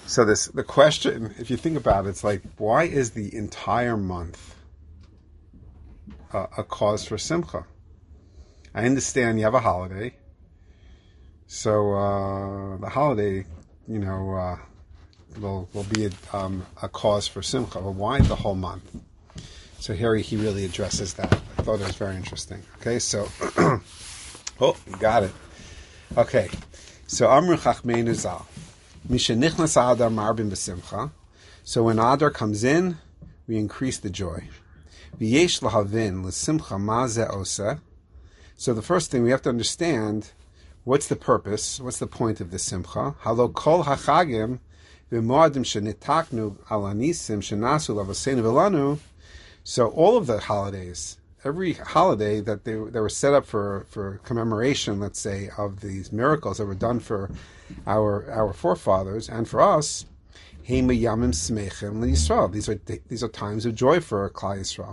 So the question, if you think about it, it's like, why is the entire month a cause for simcha? I understand you have a holiday, so the holiday, will be a cause for simcha. But why the whole month? So here he really addresses that. I thought it was very interesting. Okay, so oh, you got it. Okay, so Amru Chachmeinu Zal. Mishenichnas Adar Marbim B'Simcha. So when Adar comes in, we increase the joy. V'yesh lahavin l'simcha ma ze osa. So the first thing we have to understand, what's the purpose? What's the point of the simcha? Halo kol hachagim v'moadim shenitaknu alanisim shenasu lavaseinu v'lanu. So all of the holidays, every holiday that they were set up for commemoration, let's say, of these miracles that were done for our forefathers and for us, these are times of joy for Klal Yisrael.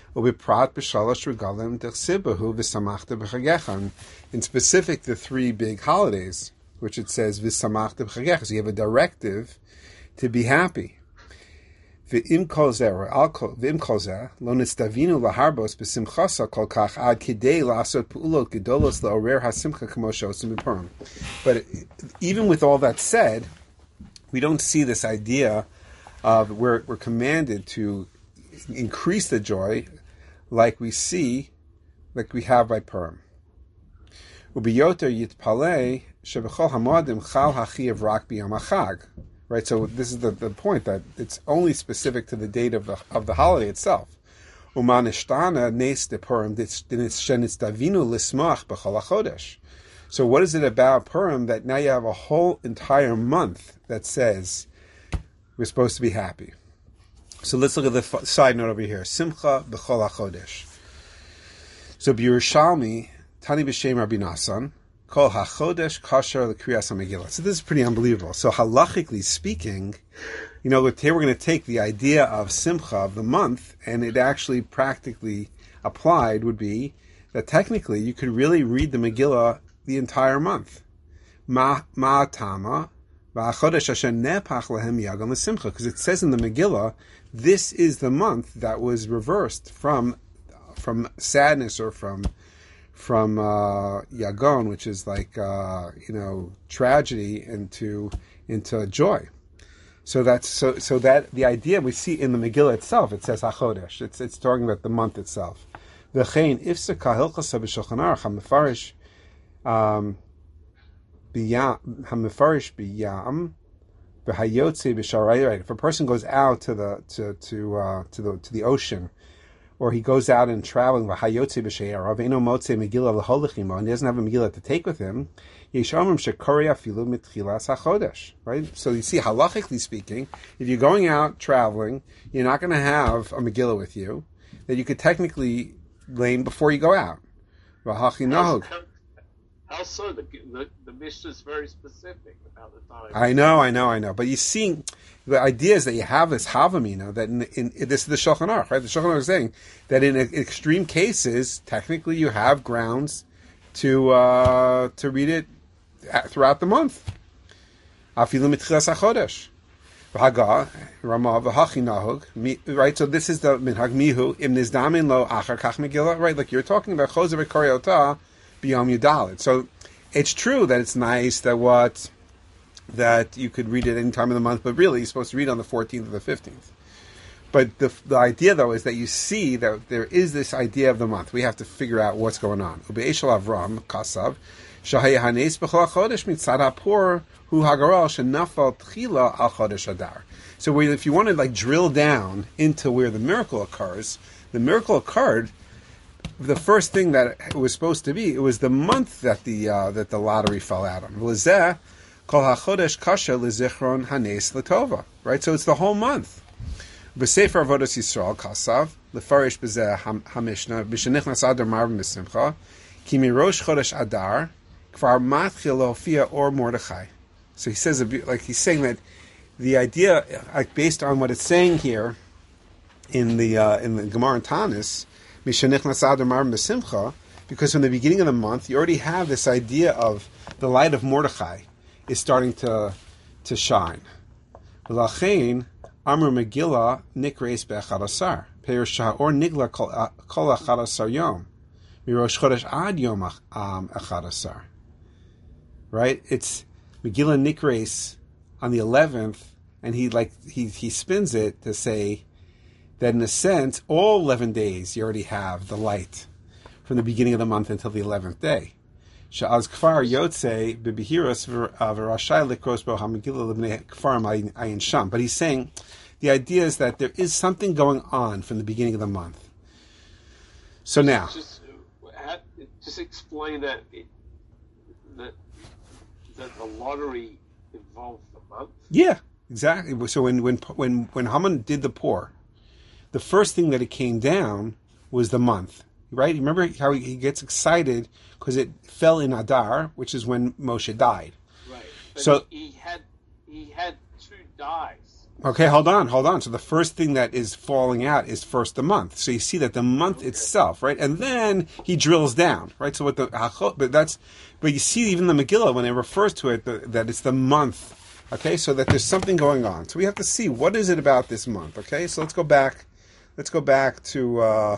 In specific, the three big holidays, which it says v'samachta b'chagecha. So you have a directive to be happy. V'im kol zeh lo nistavinu laharbos b'simchasa kol kach ad kidei la'asot pu'ulot gedolos la'orer hasimcha k'mo she'osim b'purim. But even with all that said, we don't see this idea of we're commanded to increase the joy like we have by Purim. Ubiyoter yitpalei shebechol hamodim chal hachiyav rak b'yom hachag. Right, so this is the point, that it's only specific to the date of the holiday itself. Umanishtana nes de Purim shenitztavinu lismach b'chol hachodesh. So what is it about Purim that now you have a whole entire month that says we're supposed to be happy? So let's look at the side note over here. Simcha b'chol hachodesh. So B'Yerushalmi, Tani b'Shem Rabbi Nasan, Kol hachodesh kasher l'kriyas ha-Megillah. So this is pretty unbelievable. So halachically speaking, here we're going to take the idea of simcha, of the month, and it actually practically applied would be that technically you could really read the Megillah the entire month. Ma'atama v'achodesh asher nepach lahem yagan l'simcha, because it says in the Megillah, this is the month that was reversed from sadness or from yagon, which is like tragedy, into joy. So that the idea we see in the Megillah itself, it says hachodesh. It's talking about the month itself. V'chein ifseka hilchasa b'shulchan aruch hamefarish b'yam v'hayotze b'sharayot. If a person goes out to the ocean, or he goes out and traveling, and he doesn't have a Megillah to take with him, right? So you see, halachically speaking, if you're going out traveling, you're not going to have a Megillah with you that you could technically lane before you go out. How so? The Mishnah is very specific about the time. I know. But you see, the idea is that you have this havamina, that in this is the Shulchan Aruch, right? The Shulchan Aruch is saying that in extreme cases, technically you have grounds to read it throughout the month. Afilu mitchilas hachodesh. V'haga, Ramah, v'hachi nahug, right? So this is the minhag mihu, im nizdamin lo achar kach Megillah, right? Like you're talking about chozer v'koryotah b'yom yudalit. So it's true that it's nice that you could read it any time of the month, but really you're supposed to read on the 14th or the 15th. But the idea, though, is that you see that there is this idea of the month. We have to figure out what's going on. Ube'eshel Avram, Kasav, Shahaya Hanes B'chol HaChodesh Mitzad HaPor Hu Hagaral Shenafal Tchila Al Chodesh Adar. So if you want to drill down into where the miracle occurs, the miracle occurred. The first thing that it was supposed to be, it was the month that the lottery fell out on. L'zeh Kol HaChodesh Kasha L'Zichron Hanes L'Tova. Right, so it's the whole month. B'Sefer Avodas Yisrael Kasav L'Farish B'Zeh HaMishnah B'Shenichnas Adar Marvin B'Simcha Ki Mirosh Chodesh Adar Kvar Matchil Lofia Or Mordechai. So he says, like he's saying that the idea, based on what it's saying here in the Gemara and Tanis, Mishenichnas Adar Marvin B'Simcha, because from the beginning of the month you already have this idea of the light of Mordechai is starting to shine. V'lachein Amru Megillah Nikreis Be'echad Asar. Perush Ha'or Nigla Kol Echad Asar Yom. Mirosh Chodesh Ad Yom Echad Asar. Right? It's Megillah Nikreis on the 11th, and he spins it to say that in a sense, all 11 days you already have the light from the beginning of the month until the 11th day. Sha'az Kfar Yotze B'Bihirus V'Rashai Likros Bo HaMegillah L'Bnei Kfar Ayin Sham. But he's saying the idea is that there is something going on from the beginning of the month. So now, just explain that the lottery involved the month. Yeah, exactly. So when Haman did the pour, the first thing that it came down was the month. Right? Remember how he gets excited because it fell in Adar, which is when Moshe died. Right. But so he had 2 dies. Okay, hold on. So the first thing that is falling out is first the month. So you see that the month itself, right? And then he drills down, right? So what but you see even the Megillah when it refers to it that it's the month. Okay, so that there's something going on. So we have to see what is it about this month. Okay, so let's go back to.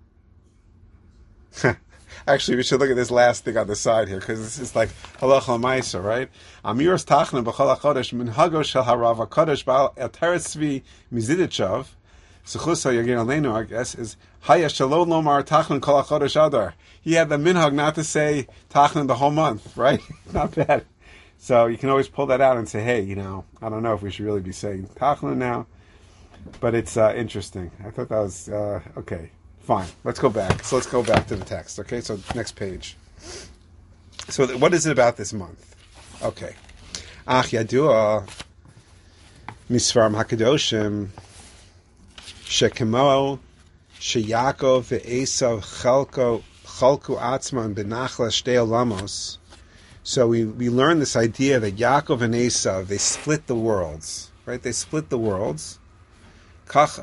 Actually, we should look at this last thing on the side here because this is like halacha ma'aser, right? Amiros tachna b'chol hachodesh minhago shel harav hakodesh ba'al eteretz tzvi miziditchav sechus ha'yagin aleinu, I guess, is haya shalom lomar tachna kol hachodesh adar. He had the minhag not to say tachna the whole month, right? Not bad. So you can always pull that out and say, hey, I don't know if we should really be saying tachna now, but it's interesting. I thought that was okay. Fine. Let's go back. So let's go back to the text. Okay, so next page. So what is it about this month? Okay. Ach yadua misvarim hakadoshim shekemo sheyakov ve'esav chalku atzman benachla shtei olamos. So we learn this idea that Yaakov and Esav, they split the worlds, right? They split the worlds. Kacha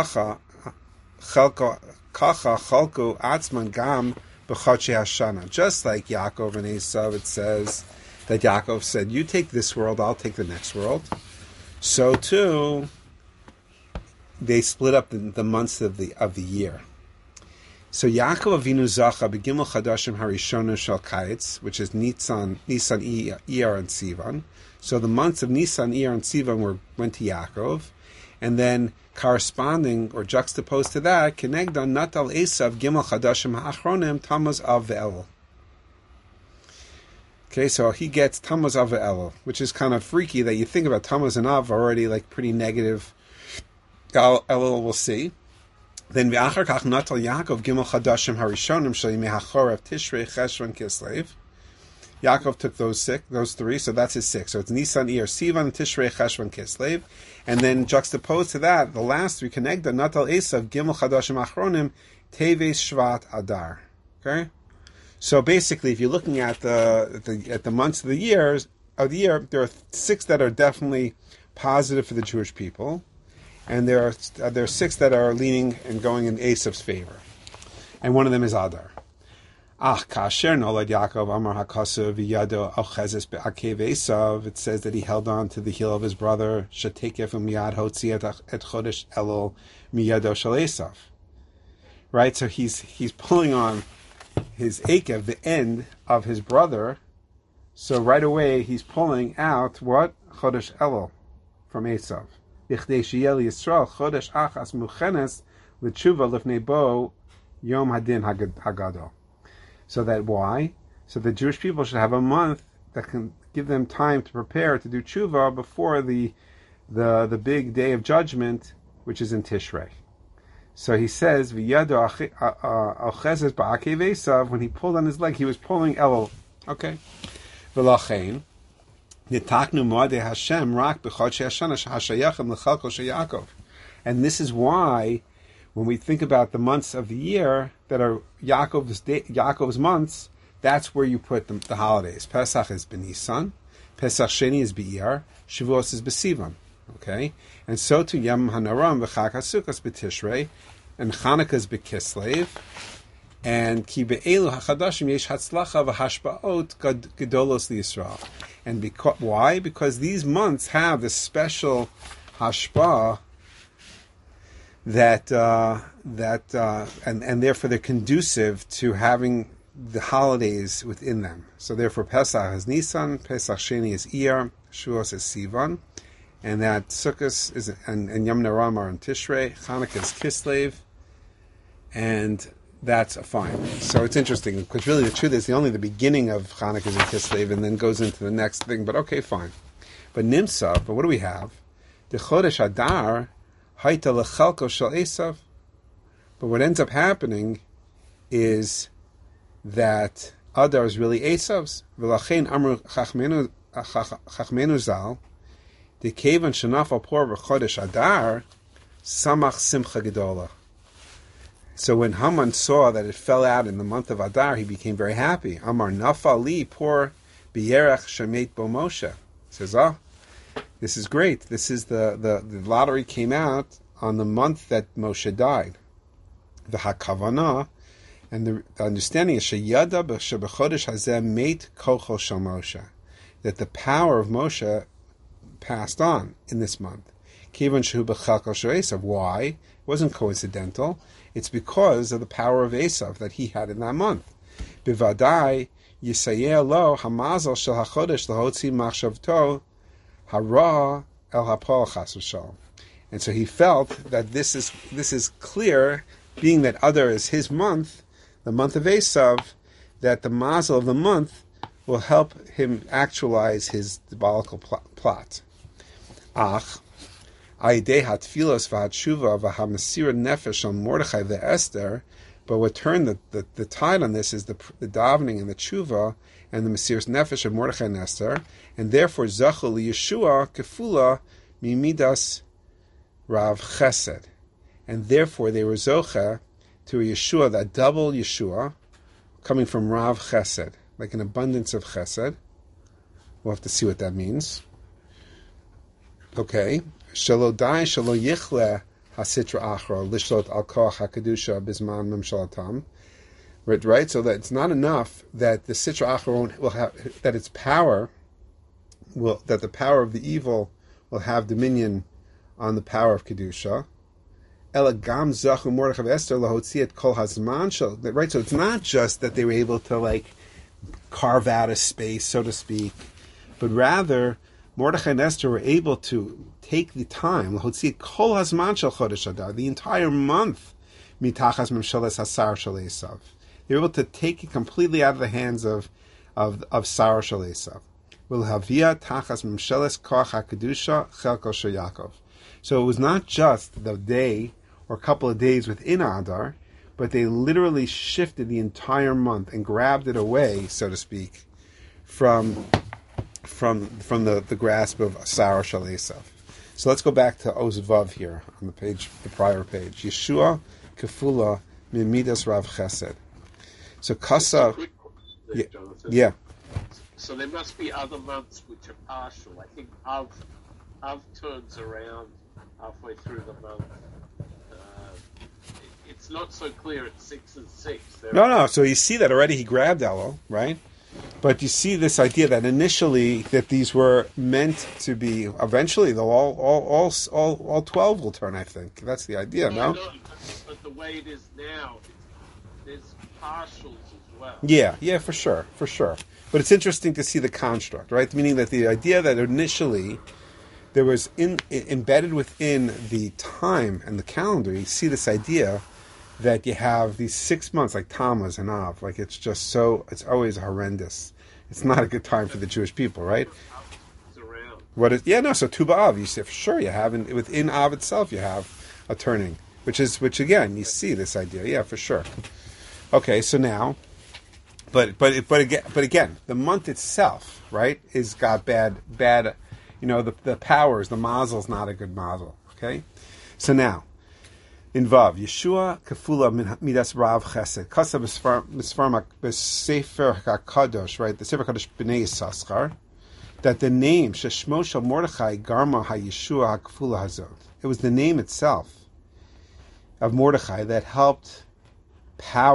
chalku atzman gam b'chodshei hashana. Just like Yaakov and Esav, it says that Yaakov said, "You take this world, I'll take the next world." So too, they split up the months of the year. So Yaakov Avinu zacha b'gimel chadashim harishonu shel kaitz, which is Nisan, Iyar, and Sivan. So the months of Nisan, Iyar, and Sivan went to Yaakov, and then corresponding or juxtaposed to that, Kenegda Natal Esav Gimel Chadashim Ha'achronim Tammuz Av Ve'elul. Okay, so he gets Tammuz Av Ve'elul, which is kind of freaky that you think about Tammuz and Av already like pretty negative. Elul we'll see. Then V'achar Kach Natal Yaakov Gimel Chadashim Harishonim Shal Yimei HaChorev Tishrei Cheshvan Kislev. Yaakov took those 3, so that's his 6. So it's Nisan, Iyar, Sivan, Tishrei, Cheshvan, Kislev. And then juxtaposed to that, the last 3, Kenegda, Natal Esav, Gimel, Chadashim, Achronim, Teves, Shvat, Adar. Okay? So basically, if you're looking at the months of the year, there are 6 that are definitely positive for the Jewish people, and there are 6 that are leaning and going in Esav's favor. And one of them is Adar. Kasher nolad Yaakov Amar Hakasav Yado Ochezes Be'akev Esav. It says that he held on to the heel of his brother Shatekef Miyad Hotzi et Chodesh Elul Miyado Shel Esav. Right, so he's pulling on his Akev, the end of his brother. So right away he's pulling out what Chodesh Elul from Esav. Bichdei Sheyel Yisrael Chodesh Achas Muchenes L'Tshuva Lifnei Bo Yom Hadin Hagadol. So that why? So the Jewish people should have a month that can give them time to prepare to do tshuva before the big day of judgment, which is in Tishrei. So he says, "V'yado ochezes ba'akev Esav." When he pulled on his leg, he was pulling Elul. Okay. V'lachein nitaknu moadei Hashem rak b'chodshei hashana hashayachim l'chalko sheyakov. And this is why, when we think about the months of the year that are Yaakov's months, that's where you put the holidays. Pesach is B'Nisan, Pesach Sheni is B'Iyar, Shavuos is B'Sivan. Okay, and so to Yom HaNaram v'Chag HaSukkos B'Tishrei, and Chanukah is B'Kislev, And ki be'elu hachadashim yesh hatzlacha v'hashba'ot gedolos liYisrael. And why? Because these months have this special hashpa'ah that and therefore they're conducive to having the holidays within them. So therefore Pesach is Nisan, Pesach Sheni is Iyar, Shavuos is Sivan, and that Sukkot is and Yom Naram are in Tishrei, Chanukah is Kislev, and that's fine. So it's interesting because really the truth is only the beginning of Chanukah is in Kislev and then goes into the next thing. But okay, fine. But Nimsa, but what do we have? The Chodesh Adar Haita lechalko shel Esav. But what ends up happening is that Adar is really Esav's. V'lachein amru chachmenu zal the kevan shenafal por v'chodesh Adar samach simcha gedola. So when Haman saw that it fell out in the month of Adar, he became very happy. Amar nafali por b'yerach shemet bo Moshe. He says, this is great. This is the lottery came out on the month that Moshe died. The hakavana, and the understanding is sheyada b'chodesh hazeh meit kocho shel Moshe, that the power of Moshe passed on in this month. Kivan shehu b'chalko shel Esav. Why? It wasn't coincidental. It's because of the power of Esav that he had in that month. Bivadai yisayeh lo hamazel shel hachodesh lahotzi machshavto hara el hapol chas v'shalom. And so he felt that this is clear, being that Adar is his month, the month of Esav, that the mazel of the month will help him actualize his diabolical plot. Ach, Aidei hatfilos v'hatshuva v'hamesira nefesh on Mordechai ve'Esther, but what turned the tide on this is the davening and the tshuva and the mesiras nefesh of Mordechai and Esther, and therefore zachu liyeshua kefula mimidas Rav Chesed, and therefore they were zocha to a Yeshua, that double Yeshua, coming from Rav Chesed, like an abundance of Chesed. We'll have to see what that means. Okay. Shelo dai shelo yichle hasitra achro lishlot al koach hakadusha bisman memshalatam. Right. So that it's not enough that the sitra achro will have, that its power will, that the power of the evil will have dominion on the power of kedusha. Elagam zachu Mordechai Esther lahotziet kol hazman shel. Right. So it's not just that they were able to carve out a space, so to speak, but rather Mordechai and Esther were able to take the time, lahotziet kol hazman shel chodesh Adar, the entire month, mitachas memsheles hasar shel Esav. They were able to take it completely out of the hands of Sarah shel Esav. V'lhavia tachas memsheles koach hakedusha chelko shel Yaakov. So it was not just the day or a couple of days within Adar, but they literally shifted the entire month and grabbed it away, so to speak, from the grasp of Sarah shel Esav. So let's go back to Oz Vav here on the page, the prior page. Yeshua kefula mimidas Rav Chesed. So Kasa, yeah. So there must be other months which are partial. I think Av turns around halfway through the month. It's not so clear at 6 and 6. No. So you see that already. He grabbed Elul, right? But you see this idea that initially that these were meant to be. Eventually, they'll all 12 will turn. I think that's the idea. No. But the way it is now, there's partials as well. Yeah, for sure. But it's interesting to see the construct, right? Meaning that the idea that initially there was embedded within the time and the calendar, you see this idea that you have these 6 months like Tammuz and Av, like it's just so, it's always horrendous. It's not a good time for the Jewish people, right? So Tu B'Av, you say for sure you have, and within Av itself you have a turning, which again, you see this idea, yeah, for sure. Okay, so now, but again, the month itself, right, is got bad, the powers, the mazel's not a good mazel, okay? So now, in Vav, Yeshua kefula midas Rav Chesed. Kasa b'Sefer HaKadosh, right? The Sefer HaKadosh B'nei Yissaschar, that the name Sheshmo Shel Mordechai Garma HaYeshua HaKefula Hazot. It was the name itself of Mordechai that helped power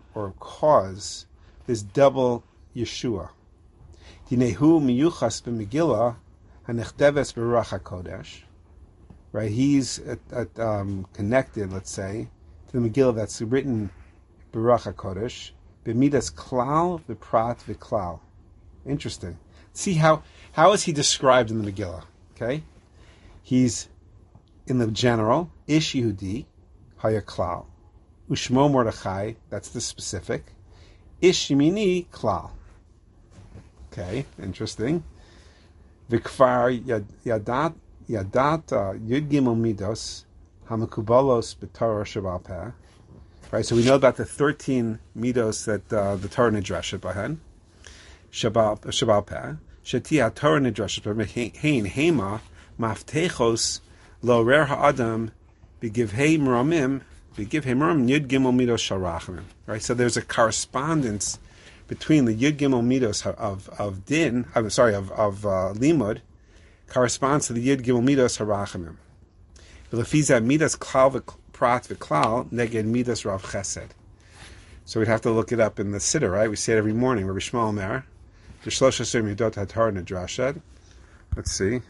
or cause this double Yeshua. Dinehu miyuchas b'Megillah hanechteves b'Ruach HaKodesh. Right, he's connected, let's say, to the Megillah that's written b'Ruach HaKodesh, b'midas klal v'prat v'klal. Interesting. See how is he described in the Megillah? Okay, he's in the general Ish Yehudi Haya Klal, Ushmo Mordechai. That's the specific. Ish Yemini Klal. Okay, interesting. Vikfar Yadat Yud Gimel Midos Hamakubalos B'Torah Shabal Peh. Right, so we know about the 13 midos that the Torah Nidrashet Bahen. Shabal Peh. Sheti HaTorah Nidrashet Bahen Hein Hema Maftechos Lo Rer HaAdam B'Givhei Meramim Yud Gimel Midos Sharachim. Right, so there's a correspondence between the Yud Gimel Midos of Din. I'm sorry, of Limud corresponds to the Yud Gimel Midos Harachimim. V'lefiza Midas Klal Prat V'Klal Neged Midas Rav Chesed. So we'd have to look it up in the Siddur, right? We say it every morning. Rabbi Shmuel Omer, the Shlosh Asher Midot HaTorah Nidrashet. Let's see.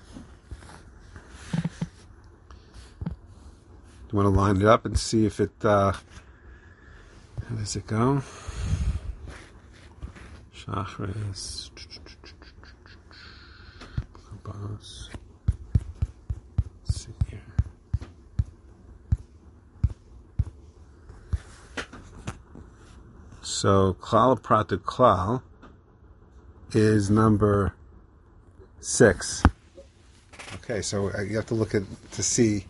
Do you want to line it up and see if it? How does it go? Shachris. Let's see here. So Klal Prat Klal is number 6. Okay, so you have to look at to see.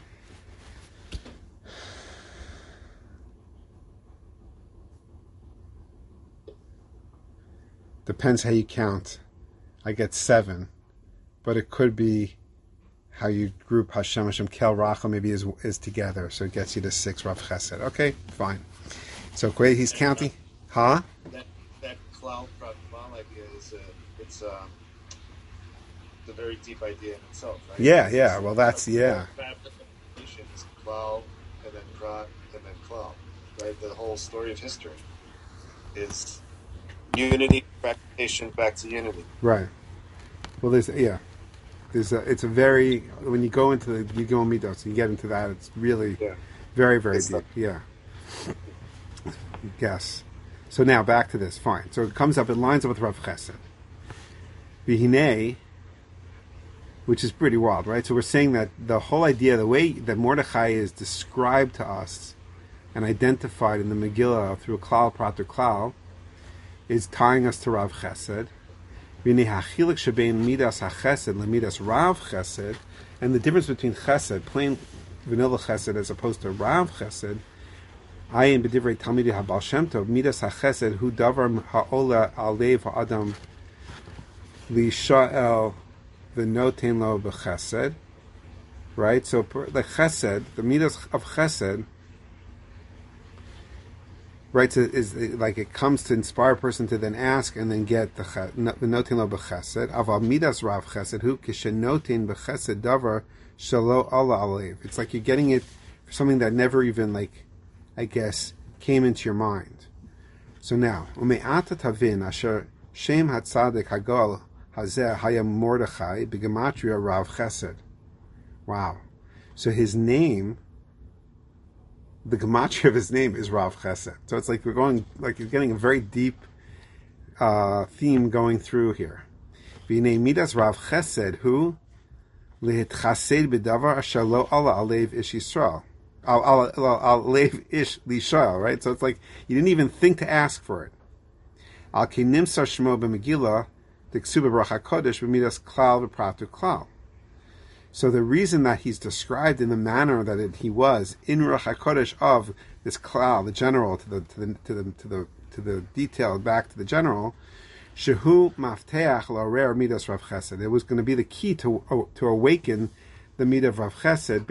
Depends how you count. I get 7, but it could be how you group Hashem Kel Rachel maybe is together, so it gets you to 6 Rav Chesed. Okay, fine. So great, he's counting, huh? That Klal Prat Klal idea is it's a very deep idea in itself, right? Yeah. Well, that's Klal and then Prat and then Klal, right? The whole story of history is unity, fragmentation, back to unity. Right. Well, it's a very, when you go into the Yigom Midos, you get into that, it's really very, very deep. Yeah. Yes. So now back to this. Fine. So it comes up, it lines up with Rav Chesed. V'hinei, which is pretty wild, right? So we're saying that the whole idea, the way that Mordechai is described to us and identified in the Megillah through Klal Prat Klal, is tying us to Rav Chesed. Midas HaChesed Midas Rav Chesed, and the difference between Chesed, plain vanilla Chesed, as opposed to Rav Chesed. Ayin b'divrei Talmidei HaBaal Shem Tov Midas HaChesed Hu Davar Ha'ola Alev Ha'adam L'Sha'el V'Noten Lo B'Chesed. Right. So the Chesed, the Midas of Chesed. Right, so is like it comes to inspire a person to then ask and then get the notin lo b'chesed. Aval midas rav chesed hu kishenotin b'chesed davar shalo Allah alev. It's like you're getting it for something that never even, like, I guess, came into your mind. So now, ume'ata tavin asher shem hatzadik hagol hazeh hayam Mordechai b'gematria rav chesed. Wow. So his name, the gematria of his name is Rav Chesed. So it's like you're getting a very deep theme going through here. V'nei midas Rav Chesed hu lehitchased b'davar asher lo ala alev ish Yisrael. Alev ish l'Yisrael, right? So it's like you didn't even think to ask for it. Al ki nimsar shmo b'Megillah d'ksuba b'Ruach HaKodesh b'midas klal v'prat klal. So the reason that he's described in the manner that he was in Ruach HaKodesh of this klal, the general, to the detail back to the general, shehu mafteach la'orer midas Rav Chesed. It was going to be the key to awaken the midah of Rav Chesed,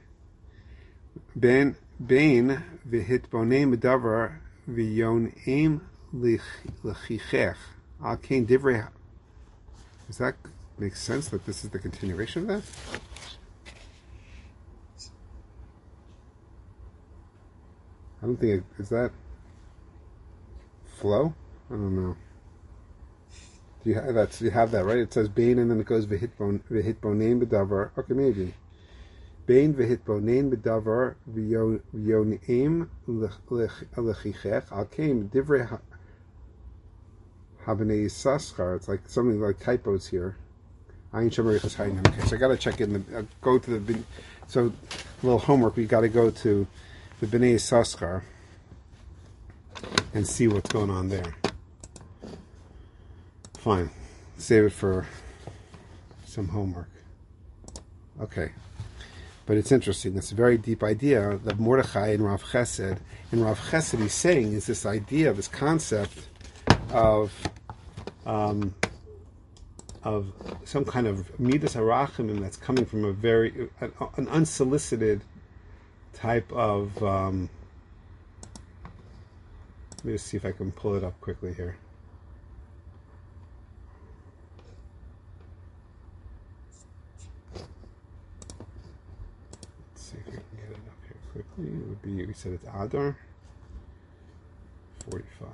bein v'hitbonem davar v'yonem l'chichech al kein divrei. Is that makes sense that this is the continuation of that? I don't think is that. flow? I don't know. You have that, right? It says Bain and then it goes V'hitbonein b'davar. Okay, maybe. Bain v'hitbonein b'davar v'yonim lechichech al keim divrei habnei saschar. It's like something like typos here. Okay, so I got to check in. Go to the. So, a little homework. We got to go to the Bnei Saschar and see what's going on there. Fine. Save it for some homework. Okay. But it's interesting. It's a very deep idea that Mordechai and Rav Chesed, he's saying is this idea, this concept of some kind of midas harachamim that's coming from an unsolicited type of. Let me just see if I can pull it up quickly here. Let's see if we can get it up here quickly. It would be, we said it's Adar 45.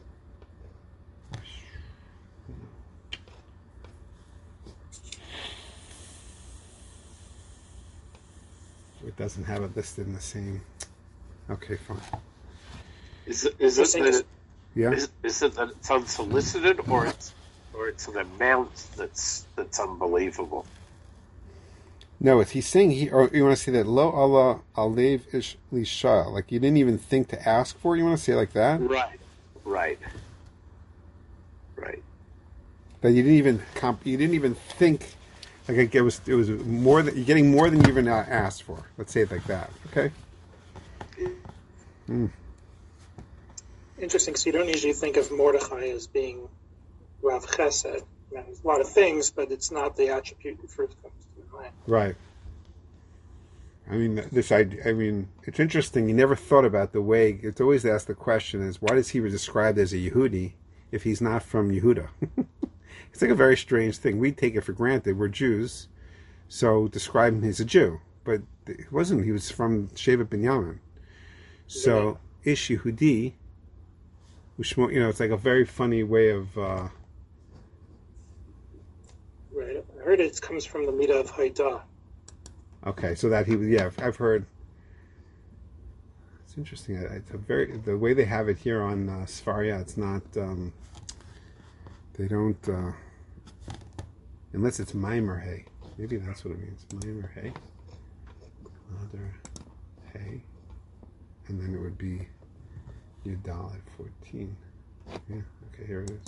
It doesn't have it listed in the same. Okay, fine. Is it that it's unsolicited, or it's an amount that's unbelievable? No, he's saying or you want to say that lo Allah alev ish lisha, like you didn't even think to ask for it. You want to say it like that? Right. That you didn't even think. Like it was more than you're getting more than you even asked for. Let's say it like that. Okay. Interesting. So you don't usually think of Mordechai as being Rav Chesed. I mean, a lot of things, but it's not the attribute that first comes to mind. Right. I mean, this idea. I mean, it's interesting. You never thought about the way. It's always asked the question: is why does he described as a Yehudi if he's not from Yehuda? It's like a very strange thing. We take it for granted. We're Jews, so describe him as a Jew. But it wasn't. He was from Shevet Binyamin. So, Ish Yehudi, it's like a very funny way of... Right. I heard it comes from the Midah of Haidah. Okay, so that he was... Yeah, I've heard... It's interesting. It's the way they have it here on Sfaria, it's not... they don't... unless it's Maimer Hay. Maybe that's what it means. Maimer Hay. Another Hay. And then it would be Yudal 14. Yeah, okay, here it is.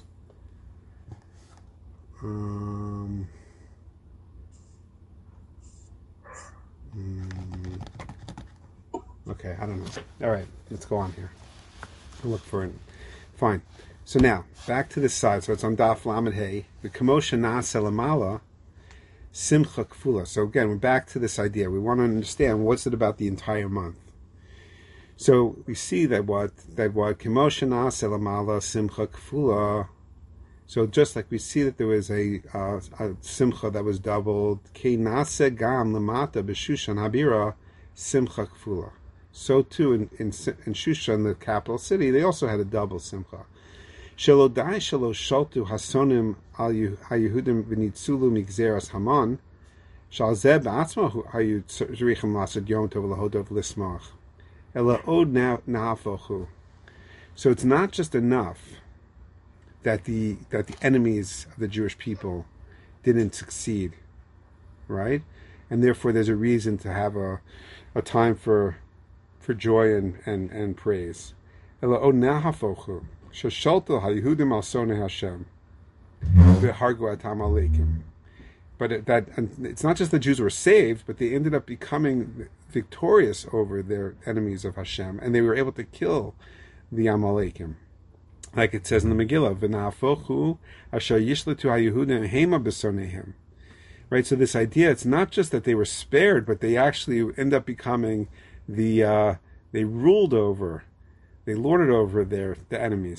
Okay, I don't know. All right, let's go on here. I'll look for it. Fine. So now, back to this side. So it's on Daf Lamed Hey. The Kamosha Nasa Lamala Simcha Kfula. So again, we're back to this idea. We want to understand what's it about the entire month. So we see that what Kamosha Nasa Lamala Simcha Kfula. So just like we see that there was a Simcha that was doubled, Ke Nasa Gam Lamata B'Shushan Habira Simcha Kfula. So too in Shushan, the capital city, they also had a double Simcha. Shelo dai shelo shaltu hasonim al Yehudim v'nitzulu migzeras Haman shal zeh ba'atzma hayu tzrichim lasad yom tov lahodov lismach ela od nahafochu. So it's not just enough that the enemies of the Jewish people didn't succeed, right? And therefore there's a reason to have a time for joy and praise. Ela od nahafochu. Shoshalto haYehudim al sonei Hashem v'hargu atam aleikim. But it's not just the Jews were saved, but they ended up becoming victorious over their enemies of Hashem, and they were able to kill the Amalekim, like it says in the Megillah, v'na'afochu asher yishletu haYehudim hema b'soneihem. Right. So this idea, it's not just that they were spared, but they actually end up becoming they ruled over. They lorded over the enemies.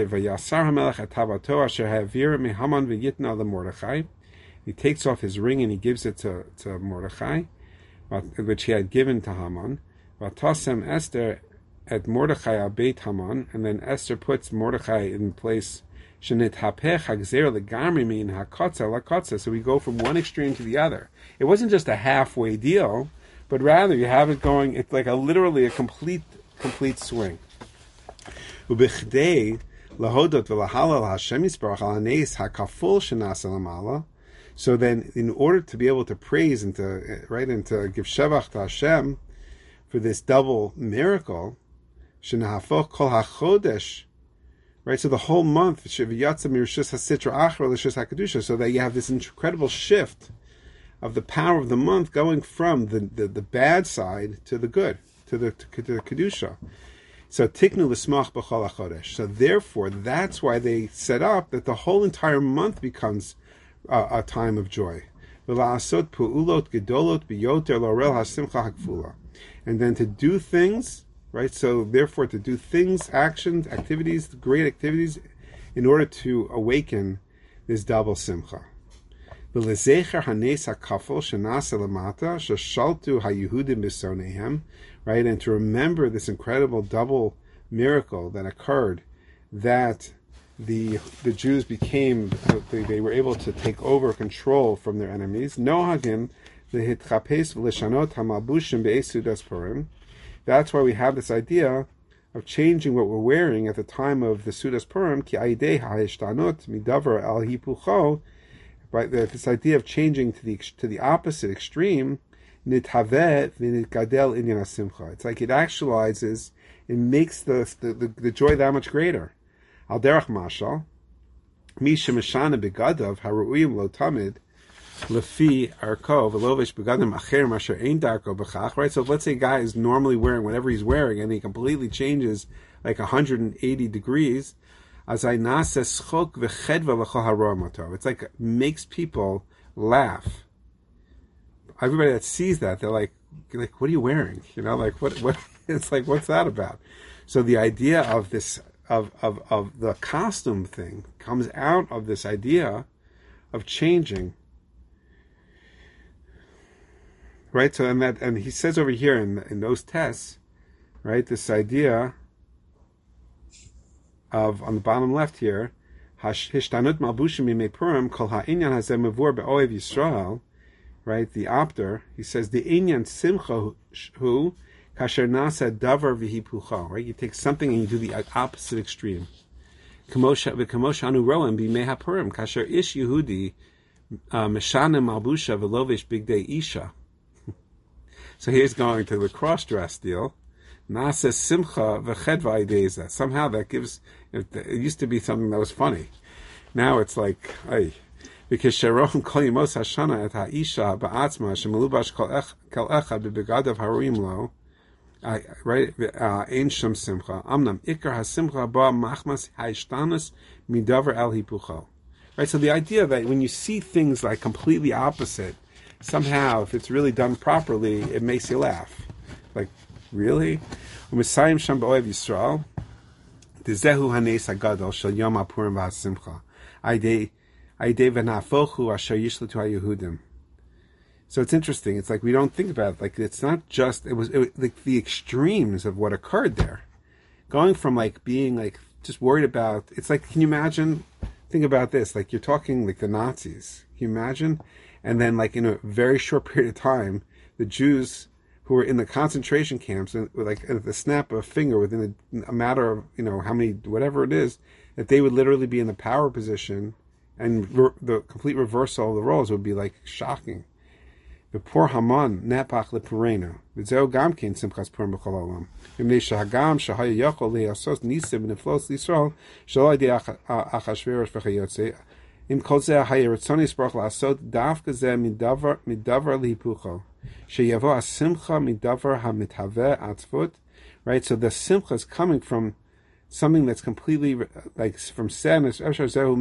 He takes off his ring and he gives it to Mordechai, which he had given to Haman. at Mordechai al Beit Haman, and then Esther puts Mordechai in place. Shenithapech hagzer legamri min hakotza lakotza. So we go from one extreme to the other. It wasn't just a halfway deal, but rather you have it going. It's like literally a complete swing. Ubichdei lahodot v'lahalal Hashem yisbarach al haneis hakaful shenasa lamala. So then, in order to be able to praise and to give shevach to Hashem for this double miracle, shenahafok kol hachodesh. Right, so the whole month, so that you have this incredible shift of the power of the month going from the bad side to the good, to the kedusha. So tiknu l'smach b'chol hachodesh. So therefore, that's why they set up that the whole entire month becomes a time of joy. And then to do things. Right, so therefore, to do things, actions, activities, great activities, in order to awaken this double simcha. Right, and to remember this incredible double miracle that occurred, that the Jews they were able to take over control from their enemies. That's why we have this idea of changing what we're wearing at the time of the Sudas Purim, ki aidei ha'ishtanut midavar al hipucho, right? This idea of changing to the opposite extreme, nithaveh v'nitgadel inyan hasimcha. It's like it actualizes, it makes the joy that much greater. Al derech mashal, mi shemeshana begadav haru'uyim lo tamid, Lefi arko v'lovish begadim acher masher ein darko b'chach. Right, so let's say a guy is normally wearing whatever he's wearing, and he completely changes like 180 degrees. Azay nases chok v'chedva l'chol haromato. It's like makes people laugh. Everybody that sees that, they're like, what are you wearing? You know, like what? It's like, what's that about? So the idea of this of the costume thing comes out of this idea of changing. Right, so and he says over here in those tests, right, this idea of, on the bottom left here, hishtanut malbushim mimei purim kol ha'inyan hazeh mevur be'oev Yisrael, right, the opter, he says the inyan simcha hu kasher nasa davar v'hipucha, right, you take something and you do the opposite extreme. K'mosha anu roem b'mei ha'purim kasher ish Yehudi meshanem malbusha v'lovish bigdei isha. So he's going to the cross-dress deal. Nasa simcha v'chedva ideza. Somehow that gives. It used to be something that was funny. Now it's like, ay, because sherom kol yemos hashana et ha'isha ba'atzma shemelubash kol echad b'begadav haruim lo. Right, ein sham simcha. Amnam ikar hasimcha ba machmas ha'ishtanus midavar el hipucho. Right, so the idea that when you see things like completely opposite, somehow, if it's really done properly, it makes you laugh. Like, really? U'misayim sham b'oev Yisrael, dezehu hanes hagadol shel yom ha'purim v'hasimcha, aidei v'nafochu asher yishletu ha'yehudim. So it's interesting. It's like we don't think about it. Like, it's not just, it was like the extremes of what occurred there. Going from like being like just worried about, it's like, can you imagine, think about this, like you're talking like the Nazis. Can you imagine? And then, like, in a very short period of time, the Jews who were in the concentration camps, and like at the snap of a finger, within a matter of, how many, whatever it is, that they would literally be in the power position, and the complete reversal of the roles would be like shocking. The poor Haman nepach lepurena. V'zeo gamkein simchas purim b'chol olam. V'mnei shahagam shahaya yachol le'asos nisim v'neflos l'Yisrael shelo idei achashverosh v'chayotze. Im kol zeh hayiratzon yisparach la'asot davka zeh midavar lihipucho. Sheyavo hasimcha midavar hamithaveh atzvut. Right, so the simcha is coming from something that's completely like from sadness. And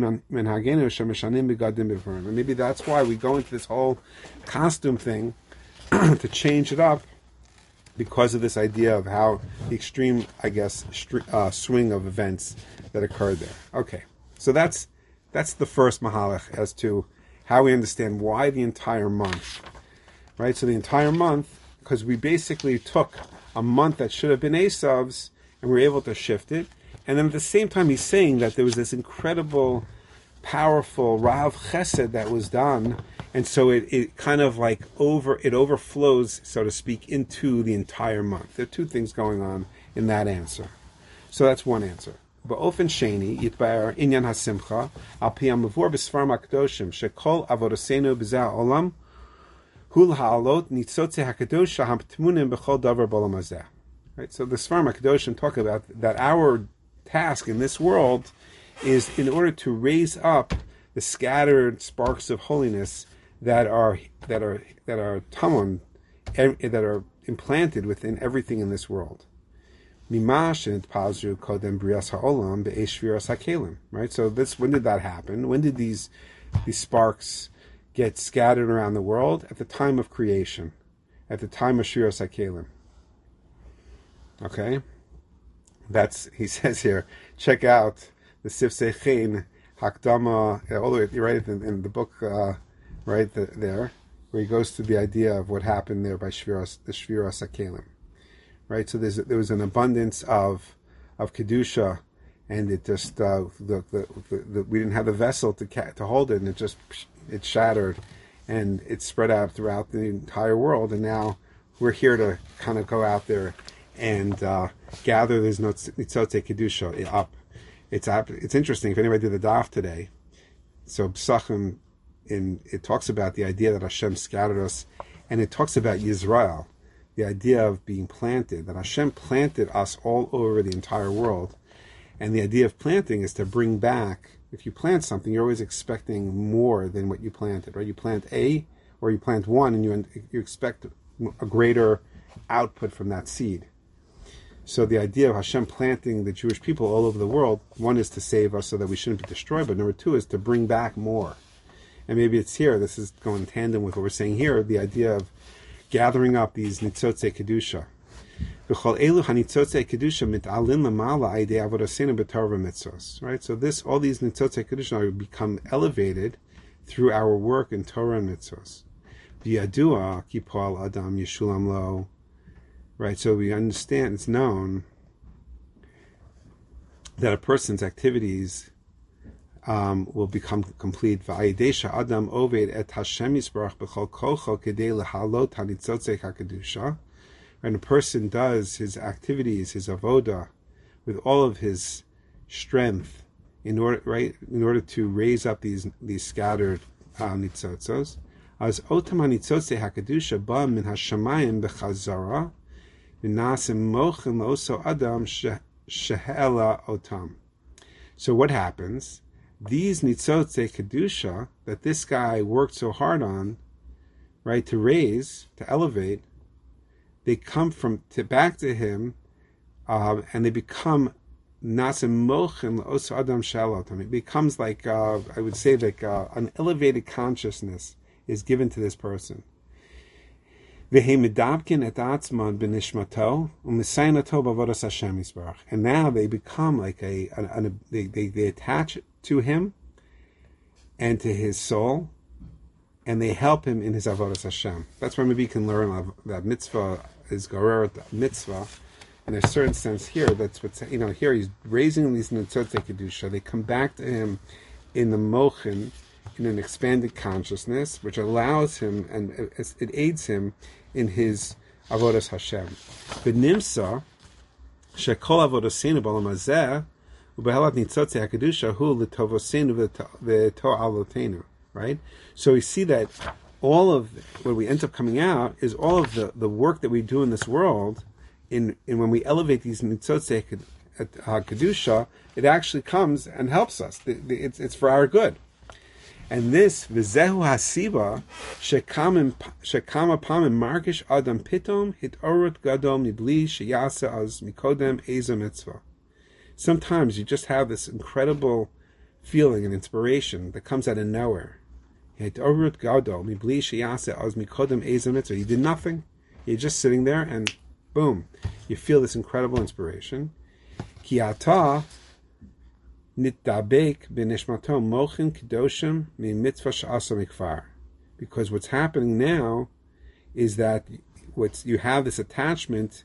maybe that's why we go into this whole costume thing to change it up, because of this idea of how the extreme, I guess, swing of events that occurred there. Okay, so that's the first mahalach as to how we understand why the entire month. Right, so the entire month, because we basically took a month that should have been Esav's and we're able to shift it. And then at the same time, he's saying that there was this incredible, powerful Rav Chesed that was done, and so it kind of like it overflows, so to speak, into the entire month. There are two things going on in that answer. So that's one answer. Ba'ofen sheni yitbaer inyan hasimcha al pi hamavur b'sfarim hakadoshim shekol avodosenu b'zeh olam hul ha'alot nitzotze hakadosh ha'tmunim b'chol davar b'olam hazeh. Right. So the Sfarim hakadoshim talk about that our task in this world is in order to raise up the scattered sparks of holiness that are tamon, that are implanted within everything in this world. Right? So when did that happen? When did these sparks get scattered around the world? At the time of creation, at the time of Shviras HaKelim. Okay, he says here. Check out the Sifsei Chen Hakdama, all the way right in the book, right there, where he goes to the idea of what happened there by the Shviras HaKelim. Right, so there was an abundance of kedusha, and it just we didn't have the vessel to hold it, and it shattered, and it spread out throughout the entire world, and now we're here to kind of go out there and gather these nitzotei kedusha up. It's interesting. If anybody did the daf today, so Psachim it talks about the idea that Hashem scattered us, and it talks about Yisrael. The idea of being planted, that Hashem planted us all over the entire world. And the idea of planting is to bring back, if you plant something, you're always expecting more than what you planted, right? You plant A, or you plant one, and you expect a greater output from that seed. So the idea of Hashem planting the Jewish people all over the world, one is to save us so that we shouldn't be destroyed, but number two is to bring back more. And maybe it's here, this is going in tandem with what we're saying here, the idea of gathering up these nitzotzei kedusha. V'chol elu hanitzotei kedusha mit'alin lamala aidei avodosenu b'torah v'mitzvos. Right. So all these nitzotzei kedusha become elevated through our work in Torah and mitzvos. V'yadua ki po'al adam yeshulam lo. Right. So we understand, it's known that a person's activities will become complete. Va'ayidesha adam oved et Hashem yisbarach b'chol kocho kedei lehalot hanitzotzei hakadusha. And a person does his activities, his avoda, with all of his strength, in order to raise up these scattered nitzotzos. As otam hanitzotzei hakadusha ba min hashamayim b'chazara v'nasim mochem loso adam shehela otam. So what happens? These nitzotzei kedusha that this guy worked so hard on, right, to raise, to elevate, they come back to him, and they become nasim mochim oso adam shalotam. It becomes like I would say like an elevated consciousness is given to this person. And now they become like they attach to him and to his soul, and they help him in his avodas Hashem. That's where maybe you can learn that mitzvah is gareret mitzvah. And there's a certain sense here that's what's, here he's raising these nitzotzei kedusha. They come back to him in the mochin, in an expanded consciousness, which allows him and it aids him in his avodas Hashem. V'nimsa shekol avodosenu b'olam hazeh u'behelat nitzotzei hakadusha hu l'tovosenu v'to'alotenu. Right. So we see that all of what we end up coming out is all of the work that we do in this world. In when we elevate these nitzotzei kedusha, it actually comes and helps us. It's for our good. And this v'zehu hasiba shekama pamim margish adam pitom hitorut gadol mibli sheyasa az mikodem eza mitzvah. Sometimes you just have this incredible feeling and inspiration that comes out of nowhere. Hitorut gadol mibli sheyasa az mikodem eza mitzvah. You did nothing. You're just sitting there, and boom, you feel this incredible inspiration. Ki ata nitdabek b'nishmato mochin kedoshim mi mitzvah she'asa mikfar. Because what's happening now is that you have this attachment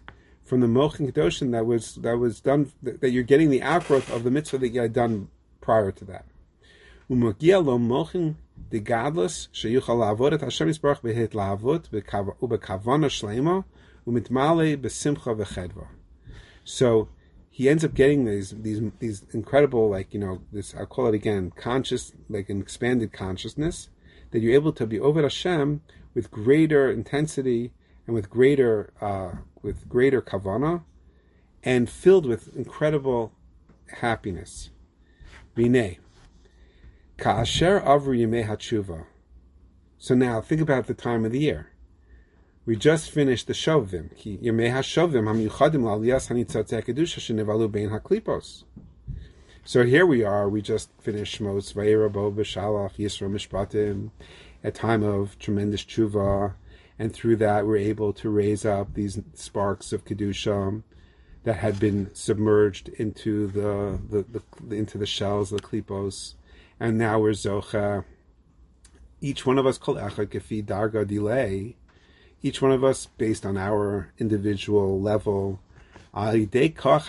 from the Mochin Kedoshim that was done, that you're getting the outgrowth of the mitzvah that you had done prior to that. U'mogia lo Mochin de gadlus sheyuchal la'avod et Hashem Yisbarach behit la'avod u'bekavana shleima u'mitmale besimcha v'chedva. So he ends up getting these incredible, this, I'll call it again, conscious, like an expanded consciousness, that you're able to be over Hashem with greater intensity and with greater kavana, and filled with incredible happiness. Bineh, ka'asher avru yemei hatshuva. So now think about the time of the year. We just finished the Shovim. Yemei HaShovim HaMiyuchadim L'Aliyas HaNitzatzei HaKedusha Shenevalu Bein HaKlipos. So here we are. We just finished Shmos Vayera Bo B'Shalach Yisro Mishpatim, a time of tremendous tshuva, and through that we're able to raise up these sparks of Kedusha that had been submerged into the shells, the Klipos, and now we're Zocha. Each one of us Kol Echad Kefi Darga Dilei. Each one of us, based on our individual level, so through this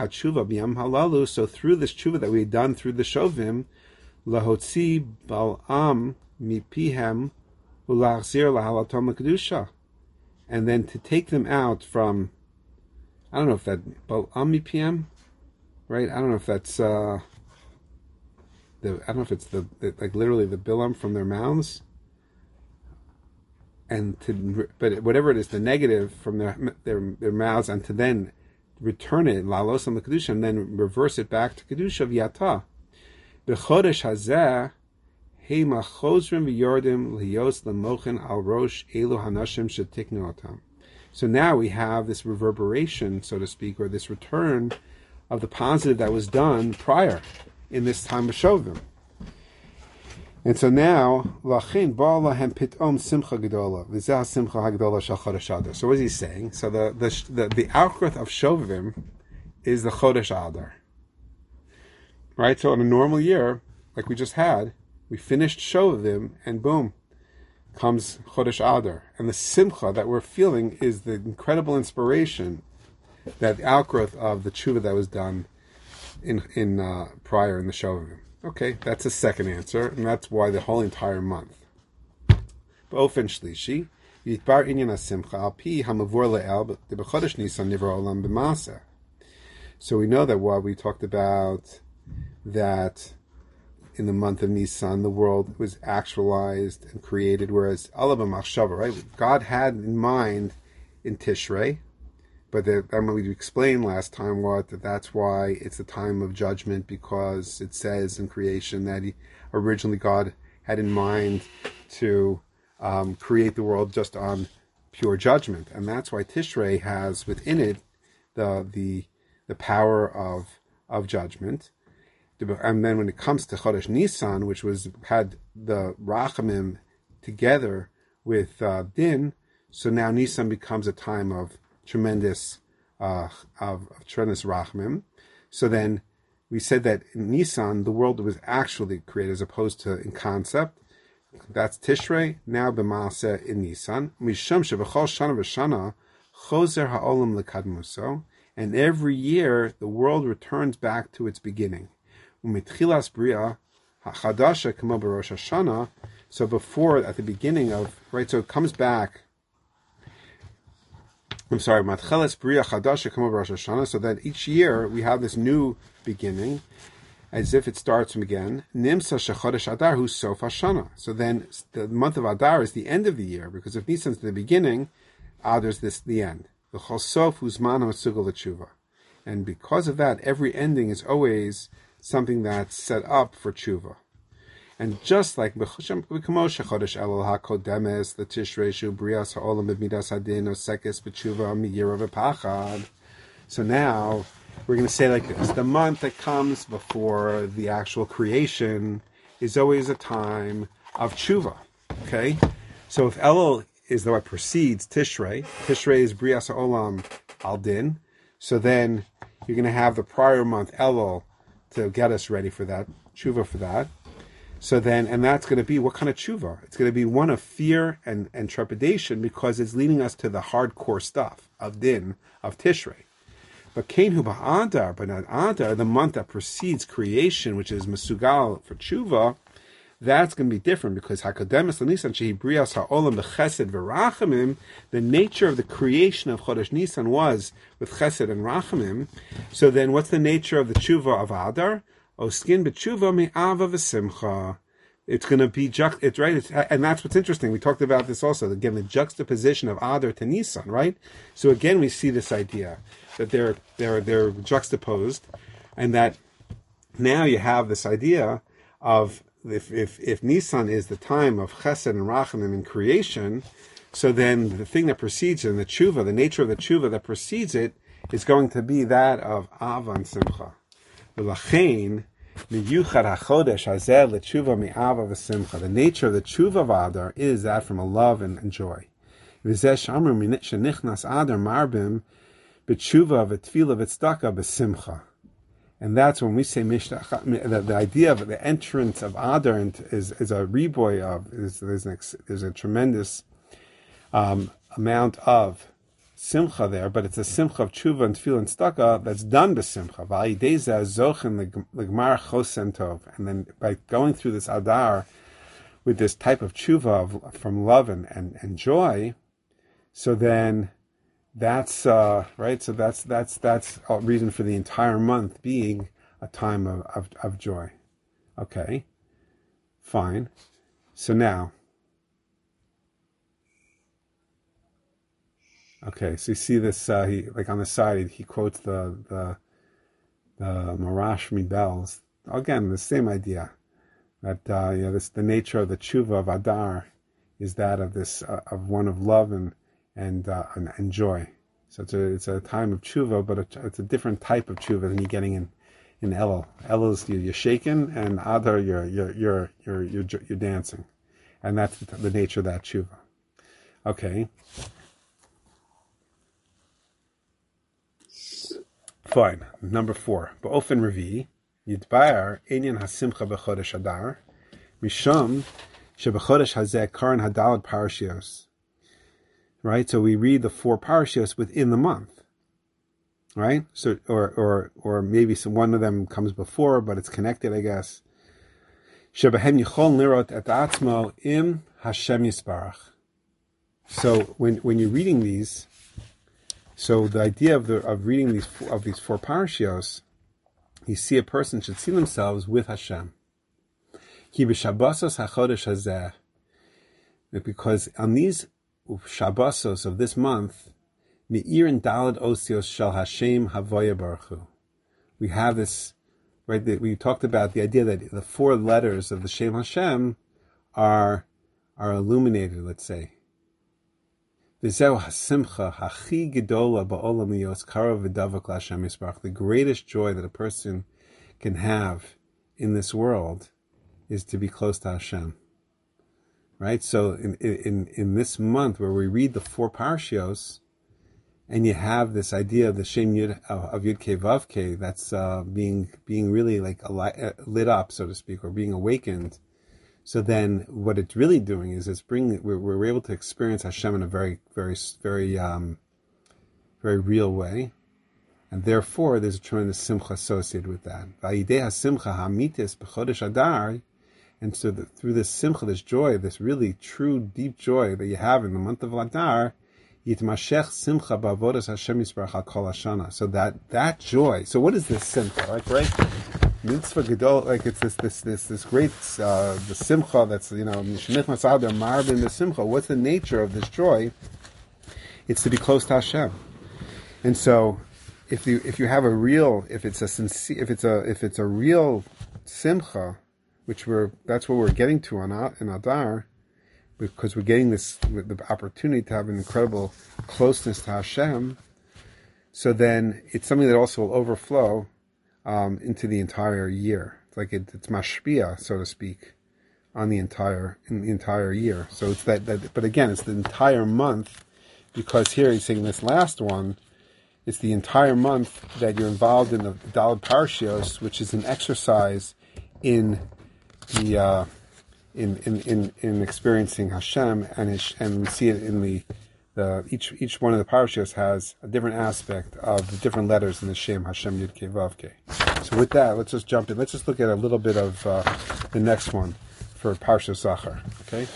tshuva that we had done through the Shovim, lahotzi bal'am mipihem ulachzir lahalatom l'kedusha, and then to take them out from, I don't know if that bal'am mipihem, right? I don't know if that's I don't know if it's the like literally the bilam from their mouths. But whatever it is, the negative from their mouths, and to then return it lalos and kedusha, and then reverse it back to kedusha v'yata. B'chodesh hazeh heima chozrim v'yordim liyos lemochen al rosh elu hanashim shetiknu otam. So now we have this reverberation, so to speak, or this return of the positive that was done prior in this time of Shovim. And so now, lachin ba'alahem pitom simcha gedola v'zeh simcha hagdola shel chodesh adar. So what is he saying? So the outgrowth of Shovim is the chodesh adar, right? So in a normal year, like we just had, we finished Shovim, and boom, comes chodesh adar, and the simcha that we're feeling is the incredible inspiration, that outgrowth of the tshuva that was done in prior in the Shovim. Okay, that's a second answer, and that's why the whole entire month. B'ofen shlishi, yitbar inyan hasimcha al pi hamavur le'el b'chodesh Nisan nivra olam b'maaseh. So we know that while we talked about that in the month of Nisan, the world was actualized and created, whereas Allah b'machshava, right? God had in mind in Tishrei, but we explained last time that's why it's a time of judgment, because it says in creation that originally God had in mind to create the world just on pure judgment, and that's why Tishrei has within it the power of judgment. And then when it comes to Chodesh Nisan, which had the Rachamim together with Din, so now Nisan becomes a time of tremendous rachmim. So then we said that in Nisan the world was actually created as opposed to in concept. That's Tishrei. Now b'maaseh in Nisan. Mishum shebechol shana v'shana chozer ha'olam lekadmuso. And every year the world returns back to its beginning. Umitchilas bria hachadasha kamo b'rosh Hashanah. So before, at the beginning of, right, so it comes back. Matcheles Bria Chadasha Kamo Rosh Hashanah. So that each year we have this new beginning, as if it starts from again. Nimsa Shechodesh Adar Hu Sof Hashanah. So then the month of Adar is the end of the year, because if Nisan's the beginning, Adar's the end. The Chol Sof Uzman HaMatzugah L'Tshuva. And because of that, every ending is always something that's set up for tshuva. And just like Chodesh Elul HaKodemes, the Tishrei Shu Brias HaOlam B'Midas Hadin Osekes B'Tshuva Miyira V'Pachad. So now we're going to say like this: the month that comes before the actual creation is always a time of tshuva. Okay, so if Elul is what precedes Tishrei is Brias HaOlam Al Din. So then you're going to have the prior month Elul to get us ready for that tshuva for that. So then, and that's going to be what kind of tshuva? It's going to be one of fear and trepidation, because it's leading us to the hardcore stuff of Din, of Tishrei. But Kain hu ba'adar, but not Adar, the month that precedes creation, which is Mesugal for Tshuva, that's going to be different because Hakademis Nisan Shehi Brias Ha'olam B'Chesed V'Rachamim, the nature of the creation of Chodesh Nisan was with Chesed and Rachamim. So then, what's the nature of the Tshuva of Adar? Oskin b'Tshuva me'ava v'simcha. It's going to be it's right, and that's what's interesting. We talked about this also. Again, the juxtaposition of Adar to Nisan, right? So again, we see this idea that they're juxtaposed, and that now you have this idea of if Nisan is the time of Chesed and Rachamim in creation, so then the thing that precedes it, and the Tshuva, the nature of the Tshuva that precedes it, is going to be that of Ava and Simcha. V'lachein miyuchad hachodesh hazeh l'tshuva mi'ava v'simcha. The nature of the Tshuva of Adar is that from a love and joy. V'zeh shamru shenichnas Adar marbim b'tshuva v'tfila v'tzedakah b'simcha. And that's when we say the idea of the entrance of Adar is a riboy of, there's a tremendous amount of simcha there, but it's a simcha of tshuva and tefillah and tzedakah that's done by simcha. And then by going through this Adar with this type of tshuva from love and joy, so then that's right. So that's a reason for the entire month being a time of joy. Okay, fine. So now, okay. So you see this. He like on the side. He quotes the Marash Bells again. The same idea that the nature of the tshuva of Adar is that of this of one of love and joy. So it's a time of tshuva, but it's a different type of tshuva than you're getting in Elul. Elul is you're shaking, and Adar you're dancing, and that's the nature of that tshuva. Okay. Fine. Number 4. Ba'ofen Revi Yitbayar Inyan Hasimcha b'Chodesh Adar Misham sheB'Chodesh Hazeh Karan Hadalad Parashios. Right, so we read the 4 parashios within the month, right? So, or maybe one of them comes before, but it's connected, I guess. Shebehem yichol lirot et atzmo im Hashem yisbarach. So when you're reading these, so the idea of reading these 4 parashios, you see a person should see themselves with Hashem. Ki b'shabbosos hachodesh hazeh, because on these Shabbosos of this month, Me'ir and Dalad Osios Shal Hashem Havoya Baruch Hu. We have this, right? We talked about the idea that the 4 letters of the Shem Hashem are illuminated. Let's say, V'zeu Hasimcha Hachi Gedola Ba'olam Liyos Karav V'Davok LaHashem Yisbarach. The greatest joy that a person can have in this world is to be close to Hashem. Right, so in this month where we read the 4 parashios, and you have this idea of the Shem Yud of Yud Kei Vav Kei that's being really like lit up, so to speak, or being awakened. So then, what it's really doing is we're able to experience Hashem in a very, very, very, very real way, and therefore there's a tremendous simcha associated with that. Vayidei hasimcha hamitis b'chodesh Adar. And so through this simcha, this joy, this really true, deep joy that you have in the month of Adar, yitmashech simcha ba'avodas Hashem yisbarach al kol hashana. So that joy. So what is this simcha? Like, right? Mitzvah gedol, like it's this great the simcha that's mishnichnas adar marbin the simcha. What's the nature of this joy? It's to be close to Hashem. And so if you have a real, if it's a real simcha, that's what we're getting to in Adar, because we're getting the opportunity to have an incredible closeness to Hashem. So then it's something that also will overflow into the entire year. It's like it's mashpia, so to speak, on the entire year. So it's that, but again, it's the entire month, because here he's saying this last one, it's the entire month that you're involved in the Daled Parashios, which is an exercise in the in experiencing Hashem, and we see it in each one of the parashas has a different aspect of the different letters in the Shem Hashem Yud Kei Vav Kei. So with that, let's just jump in. Let's just look at a little bit of the next one for Parshas Zachar. Okay.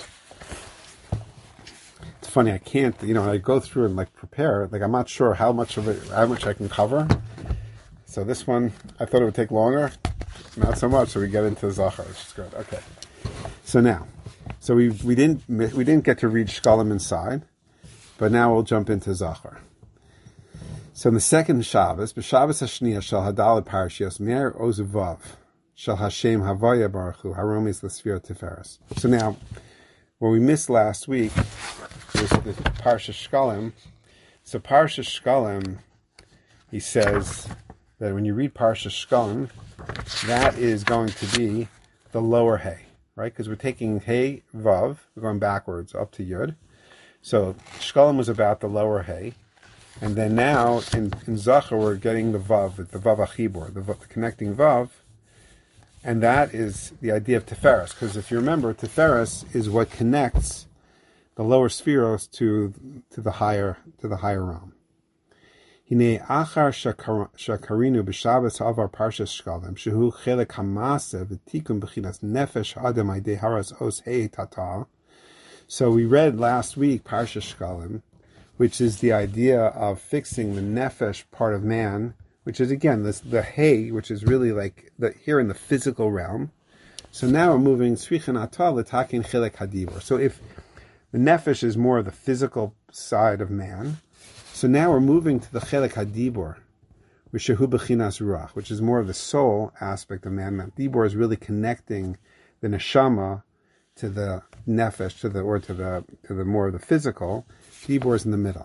It's funny, I can't. I go through and prepare. I'm not sure how much I can cover. So this one, I thought it would take longer. Not so much. So we get into Zachar, which is good. Okay. So now, we didn't get to read Shkalim inside. But now we'll jump into Zachar. So in the second Shabbos, b'Shabbos Hashniya shel Hadal Parashios Mer Ozuvav shel Hashem Havaya Baruch Hu Haromis L'Sfira Tiferes. So now, what we missed last week was the Parsha Shkalim. So Parsha Shkalim, he says that when you read Parsha Shkalim, that is going to be the lower Hey, right? Because we're taking Hey Vav, we're going backwards up to Yud. So Shkalim was about the lower Hey, and then now in Zachar we're getting the Vav, the Vav Achibor, the connecting Vav, and that is the idea of Tiferes. Because if you remember, Tiferes is what connects the lower spheros to the higher realm. Hine achar shakarinu b'Shabbos avar Parshas Shkalim shehu chelek hamase v'tikun b'chinas nefesh adam aydei haras os Hey tata. So we read last week Parsha Shkalim, which is the idea of fixing the nefesh part of man, which is again the Hey, which is really here in the physical realm. So now we're moving Srichan Atah l'takin chilek hadibor. So if the nefesh is more of the physical side of man, so now we're moving to the chilek hadibor, which shehu b'chinas ruach, which is more of the soul aspect of man. That dibor is really connecting the neshama to the nefesh, to the more of the physical. Dibor is in the middle.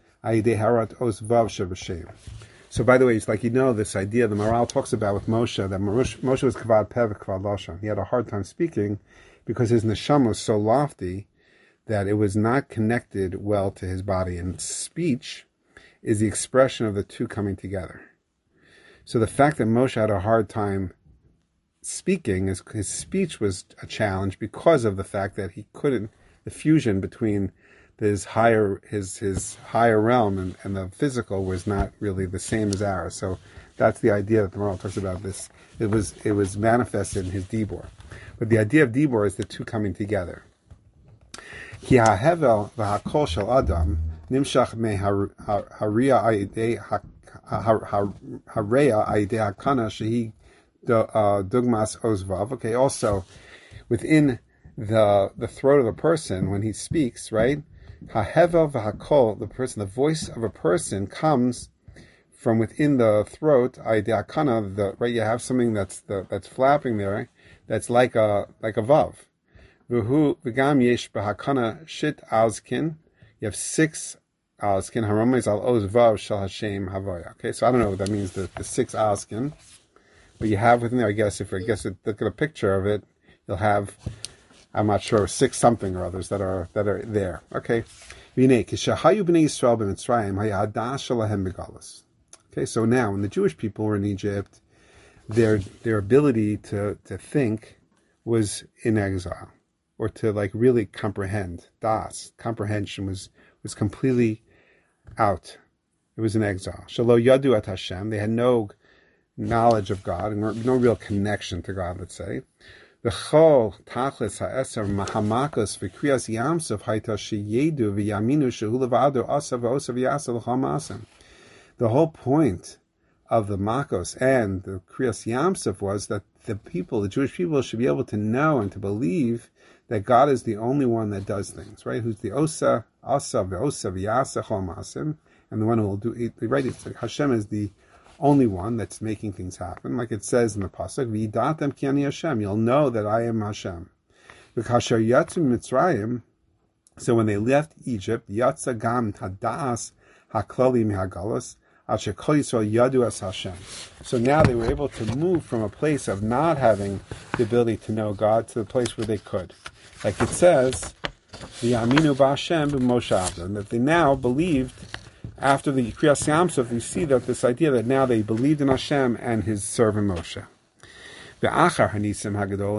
So by the way, it's this idea the Maral talks about with Moshe, that Moshe was kavad peh v'kvad lashon. He had a hard time speaking because his neshama was so lofty that it was not connected well to his body. And speech is the expression of the two coming together. So the fact that Moshe had a hard time speaking, his speech was a challenge because of the fact that he couldn't, the fusion between his higher realm and the physical was not really the same as ours. So that's the idea that the Maral talks about this. It was manifested in his Dibor. But the idea of Dibor is the two coming together. Ki ha'hevel v'hakol shel adam nimshach me haria ayidei hakana shehi dugmas ozvav. Okay, also within the throat of a person when he speaks, right? Hahevel v'hakol, the voice of a person comes from within the throat. Ayidei hakana, right? You have something that's flapping there, right? That's like a vav. V'hu v'gam yesh b'hakana shit alzkin. You have 6 alzkin. Haromes al ozvav shel Hashem havaya. Okay, so I don't know what that means. The 6 alzkin. But you have within there, look at a picture of it, you'll have, I'm not sure, 6 something or others that are there. Okay. Okay, so now when the Jewish people were in Egypt, their ability to think was in exile, or to really comprehend. Comprehension was completely out. It was in exile. Shelo yadu at Hashem. They had no knowledge of God and no real connection to God, let's say. The whole tachlis ha'eser mahamakos v'kriyas yamsov haita sheyedu v'yaminu shehu levado asav v'osav yasa l'chal ma'asem. The whole point of the makos and the kriyas yamsov was that the Jewish people, should be able to know and to believe that God is the only one that does things, right? Who's the asav v'osav yasa l'chal ma'asem, and the one who will do it, right? Hashem is the only one that's making things happen, like it says in the pasuk, "V'yidatem ki ani Hashem." You'll know that I am Hashem. V'kasher yatzu Mitzrayim. So when they left Egypt, yatza gam hadas haklali mihagalos asher kol Yisrael yadu as Hashem. So now they were able to move from a place of not having the ability to know God to the place where they could, like it says, "V'yaminu b'Hashem b'Moshe Avdon," that they now believed. After the Kriyas Yamsov, you see that this idea that now they believed in Hashem and His servant Moshe.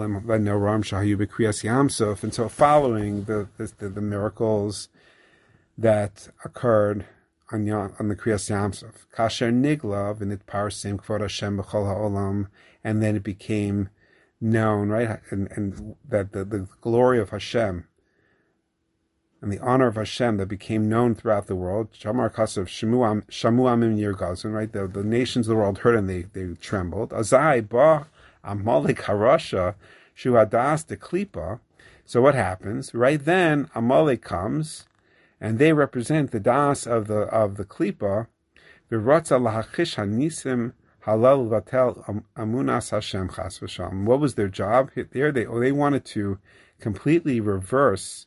And so following the miracles, that occurred on the Kriyas Yamsuf. Kasher Nigla v'nit parsim kvod Hashem b'chol ha'olam, and then it became known, right, and that the glory of Hashem and the honor of Hashem that became known throughout the world. Shamar Kasav Shamu Amim Yirgazon, right? The nations of the world heard and they trembled. Azai ba Amalek Harasha Shu Hadas de Klipa. So what happens? Right then, Amalek comes, and they represent the das of the Klipa. V'ratza lahachish hanisim halal vatel amunas Hashem chas v'sham. What was their job there? They wanted to completely reverse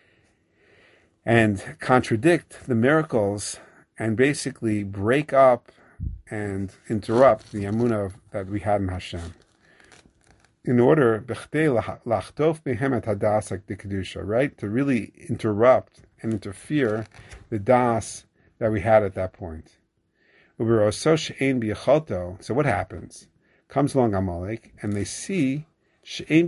and contradict the miracles and basically break up and interrupt the amunah that we had in Hashem. In order, right, to really interrupt and interfere the das that we had at that point. So what happens? Comes along Amalek, and they see they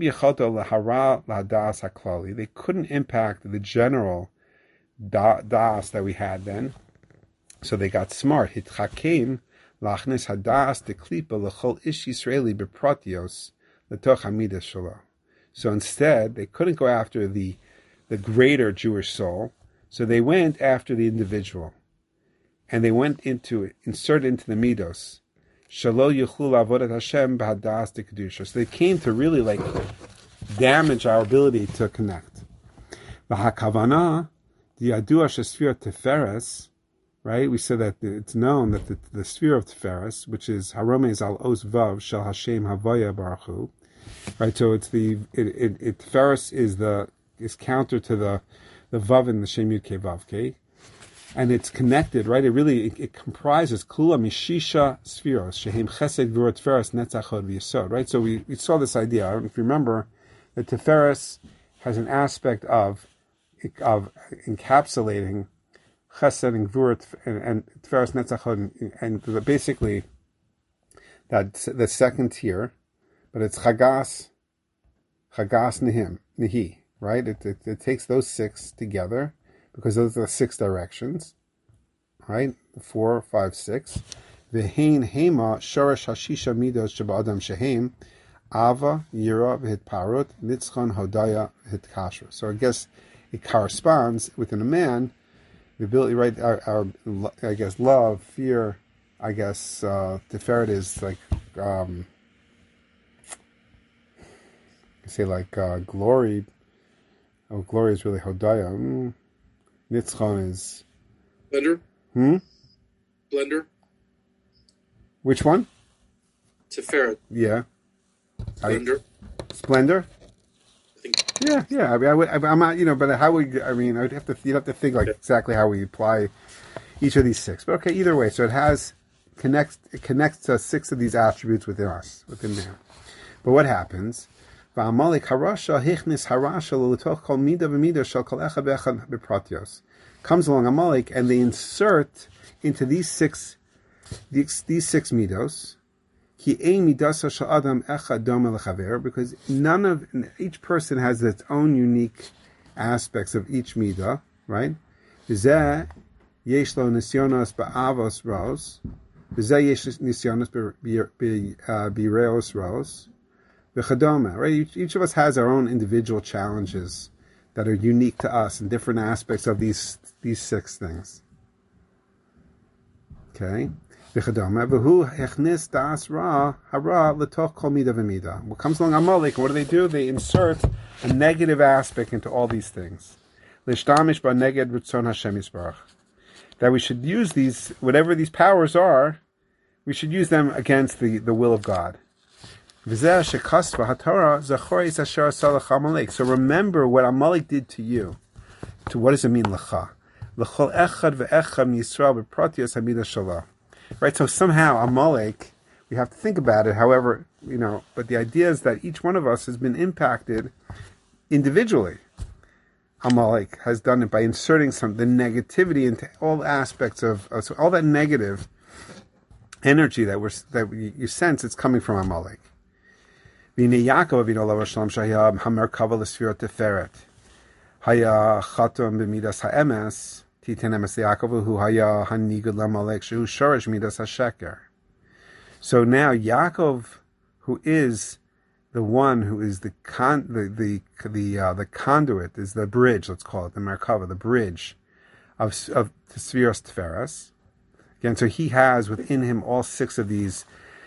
couldn't impact the general das that we had then, so they got smart. Hitchakim lachnes hadas deklipa lechol ish Yisraeli bepratios letoch hamidas shelo. So instead, they couldn't go after the greater Jewish soul, so they went after the individual, and they went inserted into the midos. Shelo yuchlu avodat Hashem b'hadas dekedusha. So they came to really damage our ability to connect. V'hakavana. The Yadua Shesfir Teferes, right? We said that it's known that the sphere of Teferes, which is Haromez al Os Vav Shel Hashem Havaya Baruch Hu, right? So it's Teferes is counter to the Vav in the Shem Yud Kei Vav Kei, and it's connected, right? It comprises Kula Mishisha Spheros Shehem Chesed Gvura Teferes Netzachod V'Yesod, right? So we saw this idea. I don't know if you remember that Teferes has an aspect of encapsulating Chesed and Gvura and Teferes Netzachod, and basically that's the second tier, but it's Chagas Nihi, right? It takes those six together because those are the six directions, right? 4, 5, 6. V'hein hema shoresh hashisha midos sheba'adam shehem ava yira v'hitparut nitzchon hodaya v'hitkashra. So I guess it corresponds within a man, the ability, right? Our I guess love, fear. I guess Tiferet is glory. Oh, glory is really Hodaya. Nitzchon is Blender. Blender. Which one? Tiferet. Yeah. Splendor. Splendor. Yeah. I mean, I'm not, but how would you'd have to think exactly how we apply each of these six. But okay, either way, so it connects to six of these attributes within there. But what happens? Comes along Amalek, and they insert into these six midos. Because each person has its own unique aspects of each midah, right? Yesh lo nisyonos ba'avos ros, yesh nisyonos b'ireos ros, v'chadoma. Right? Each of us has our own individual challenges that are unique to us in different aspects of these six things. Okay. What comes along Amalek, what do? They insert a negative aspect into all these things. That we should use these, whatever these powers are, we should use them against the will of God. So remember what Amalek did to you. To what does it mean, lecha? Right, so somehow Amalek, we have to think about it. However, but the idea is that each one of us has been impacted individually. Amalek has done it by inserting the negativity into all aspects of so all that negative energy that you sense. It's coming from Amalek. Yaakov Avinu alav shalom shaya hamer kavah l'sfirot teferet haya chatom b'midas ha'emes Titan emes Yaakov hu haya hanigud lamalek shehu shorish midas hasheker. So now Yaakov, who is the one who is the conduit, is the bridge, let's call it the Merkava, the bridge of Sfiros Tiferes. Again, so he has within him all six of the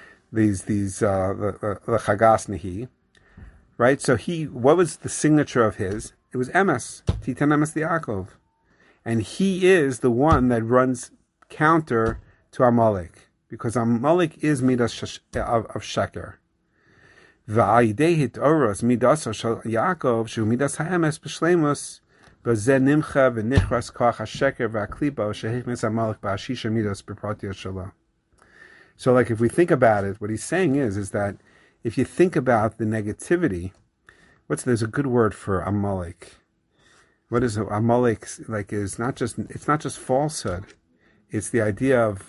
Chagas Nehi, right? So what was the signature of his? It was Emes, Titan Emes Yaakov, and he is the one that runs counter to Amalek, because Amalek is midas of Sheker. Va'ayidei hitoros midas shel Yaakov shu midas ha'emes b'shleimus b'zeh nimcha v'nichras koach hasheker v'aklipa shehichnes Amalek ba'ashisha midas b'pratiyot shelo. So, like, if we think about it, what he's saying is that if you think about the negativity, there's a good word for Amalek. What is Amalek like? It's not just falsehood. It's the idea of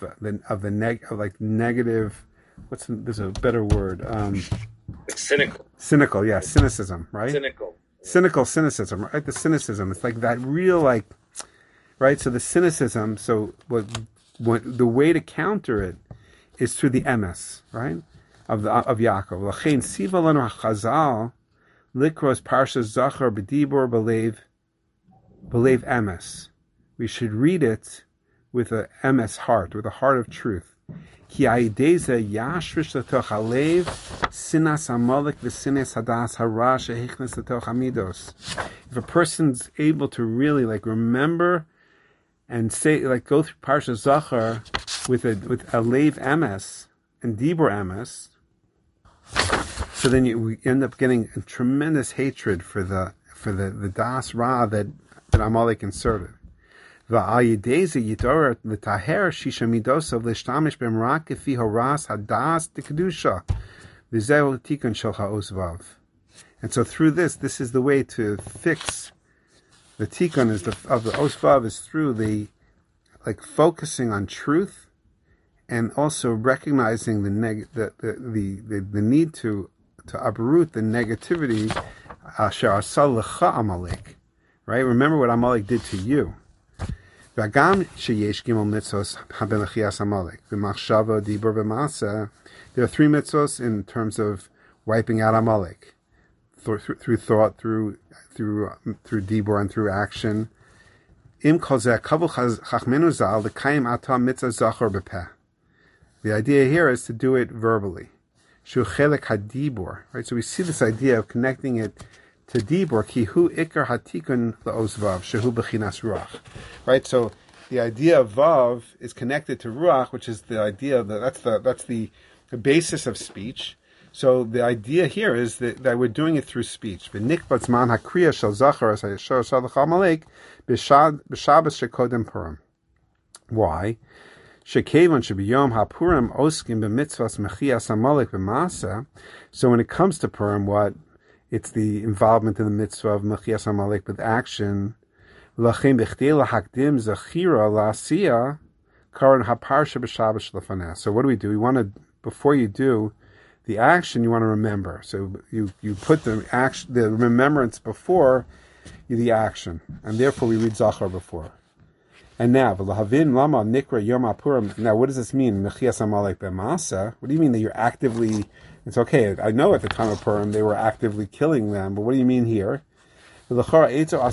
negative. There's a better word. It's cynical. Cynical, yeah, cynicism, right? Cynical cynicism, right? The cynicism. It's like that real, like, right? So the cynicism. So what the way to counter it is through the emes, right? Of Yaakov. L'chein siva lanu hachazal likros parsha zachar b'dibur b'leiv emes. We should read it with a emes heart, with a heart of truth. Ki aideze yashrish letoch halev sinas amalek v'sinas hadas hara shehichnes letoch hamidos. If a person's able to really remember and say, go through Parsha Zachar with a leiv emes and dibur emes, so then we end up getting a tremendous hatred for the das ra that Amalek inserted. Va'ayideze yitorer l'taher shisha midosav l'shtamish b'mrak kefi horas hadas d'kedusha v'zeu tikun shel ha'osvav. And so through this is the way to fix the tikun of the osvav is through the focusing on truth and also recognizing the need to uproot the negativity. Asher asal lecha Amalek, right? Remember what Amalek did to you. V'agam sheyesh gimel mitzvos haben lechias Amalek v'machshava dibur v'maaseh. There are three mitzvos in terms of wiping out Amalek, through thought, through dibur, and through action. Im kol zeh kavu chachmenu zal l'kayim ata mitzvah zachor b'peh. The idea here is to do it verbally. Shu chelek hadibur, right? So we see this idea of connecting it to dibur, ki hu ikar hatikun le'osvav, shehu b'chinas ruach, right? So the idea of vav is connected to ruach, which is the idea that's the basis of speech. So the idea here is that we're doing it through speech. V'nikbat zman hakriya shel zachar as hayashor salach Amalek b'Shabbos shekodem Purim. Why? Shekevan shebiyom haPurim oskim b'mitzvas mechias Amalek b'maaseh. So when it comes to Purim, it's the involvement in the mitzvah of mechias Amalek with action. L'chein b'chdei lahakdim zachira la'asiyah karan haparsha b'Shabbos lefaneh. So what do? We want to, before you do the action, you want to remember. So you put the remembrance before the action, and therefore we read Zachar before. And now, v'lahavin lama nikra yom haPurim. Now, what does this mean? Mechias Amalek b'maaseh. What do you mean that you're actively? It's okay. I know at the time of Purim they were actively killing them, but what do you mean here? Right? Where's the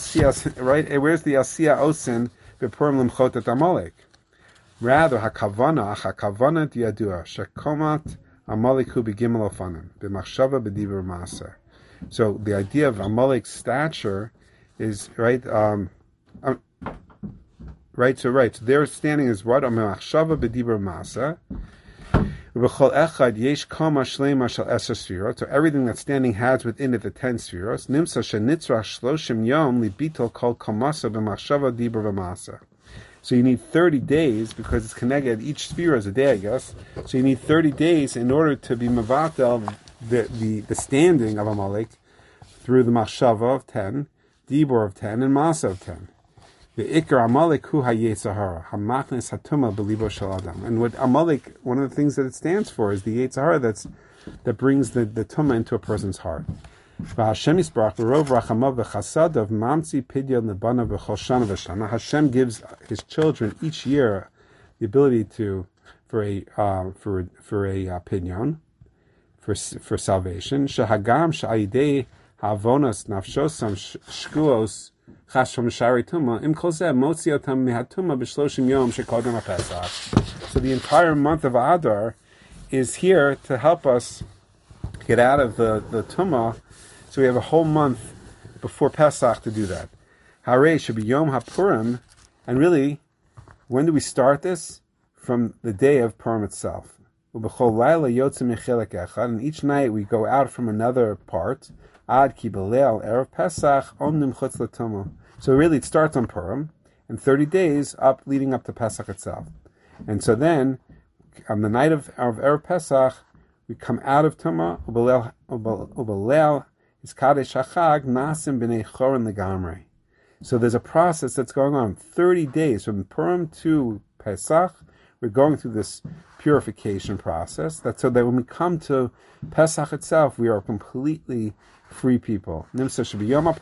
asiyah osin b'Purim limchot et Amalek? Rather, hakavana diyadua shekomat Amalek hu b'gimel ofanim b'machshava b'dibur maaseh. So the idea of Amalek's stature is right. So their standing is what? B'machshava b'dibur maaseh. V'chol echad yesh kama shleima shel eser sfirot. So everything that's standing has within it the 10 sfiros. Nimsa shenitzrach shloshim yom libitol kol kamasa b'machshava dibur v'maaseh. So you need 30 days, because it's connected, each sphere is a day, I guess. So you need 30 days in order to be mevatel the standing of Amalek through the machshava of 10, dibur of 10, and masa of 10. The ikar Amalek hu hayetzahara, hamachnes hatuma belibo shel adam. And what Amalek, one of the things that it stands for is the yetzahara that brings the tuma into a person's heart. Hashem gives his children each year the ability for a pidyon, for salvation. Shehagam sha'idei havonos nafshosam shkuos chashom shari tuma im kol zeh motzi otam mihatuma b'shloshim yom shekodem haPesach. So the entire month of Adar is here to help us get out of the tumah. So we have a whole month before Pesach to do that. Harei should be Yom HaPurim, and really, when do we start this? From the day of Purim itself. And each night we go out from another part. Ad ki b'leil erev Pesach omnim chutz l'tumah. So really, it starts on Purim, and 30 days up, leading up to Pesach itself. And so then, on the night of erev Pesach, we come out of Tumah, ubaleil iskadei shachag nasim b'nei chorin legamrei. So there's a process that's going on 30 days from Purim to Pesach. We're going through this purification process. That's so that when we come to Pesach itself, we are completely free people. So if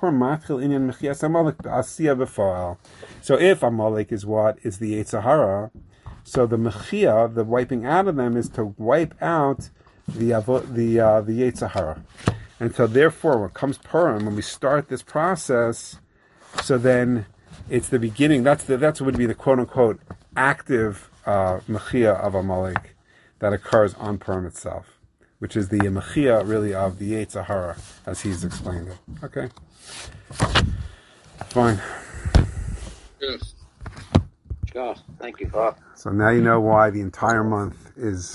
Amalek is what is the Yetzer Hara, so the mechia, the wiping out of them, is to wipe out the Yetzer Hara. And so therefore, when comes Purim, when we start this process, so then it's the beginning. That's what would be the quote unquote active mechia of Amalek that occurs on Purim itself, which is the mechia really of the Yetzer Hara as he's explained it. Okay, fine. Yes. Sure. Thank you. So now you know why the entire month is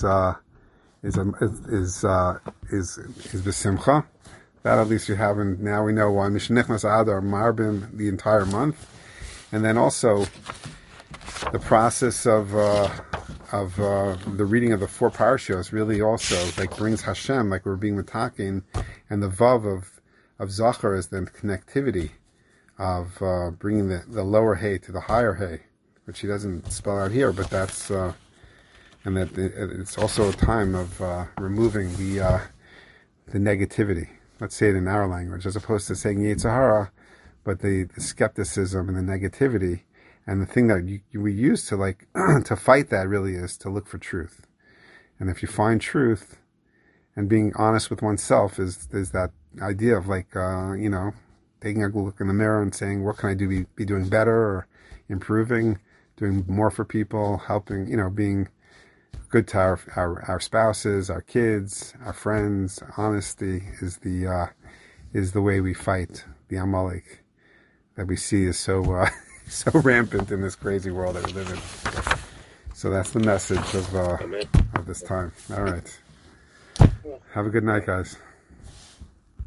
b'simcha. That at least you haven't. Now we know why Mishnichnas Adar Marbim the entire month, and then also the process of the reading of the 4 parashos really also like brings Hashem, like we're being metakin, and the vav of Zachar is the connectivity of bringing the lower hay to the higher hay, which he doesn't spell out here, but that's and that it's also a time of removing the negativity. Let's say it in our language, as opposed to saying Yetzer Hara, but the skepticism and the negativity, and the thing that we use to to fight that really is to look for truth. And if you find truth, and being honest with oneself is that idea of taking a look in the mirror and saying, what can I do be doing better or improving, doing more for people, helping, being good to our spouses, our kids, our friends. Honesty is the way we fight the Amalek that we see is so so rampant in this crazy world that we live in. So that's the message of this time. All right. Have a good night, guys.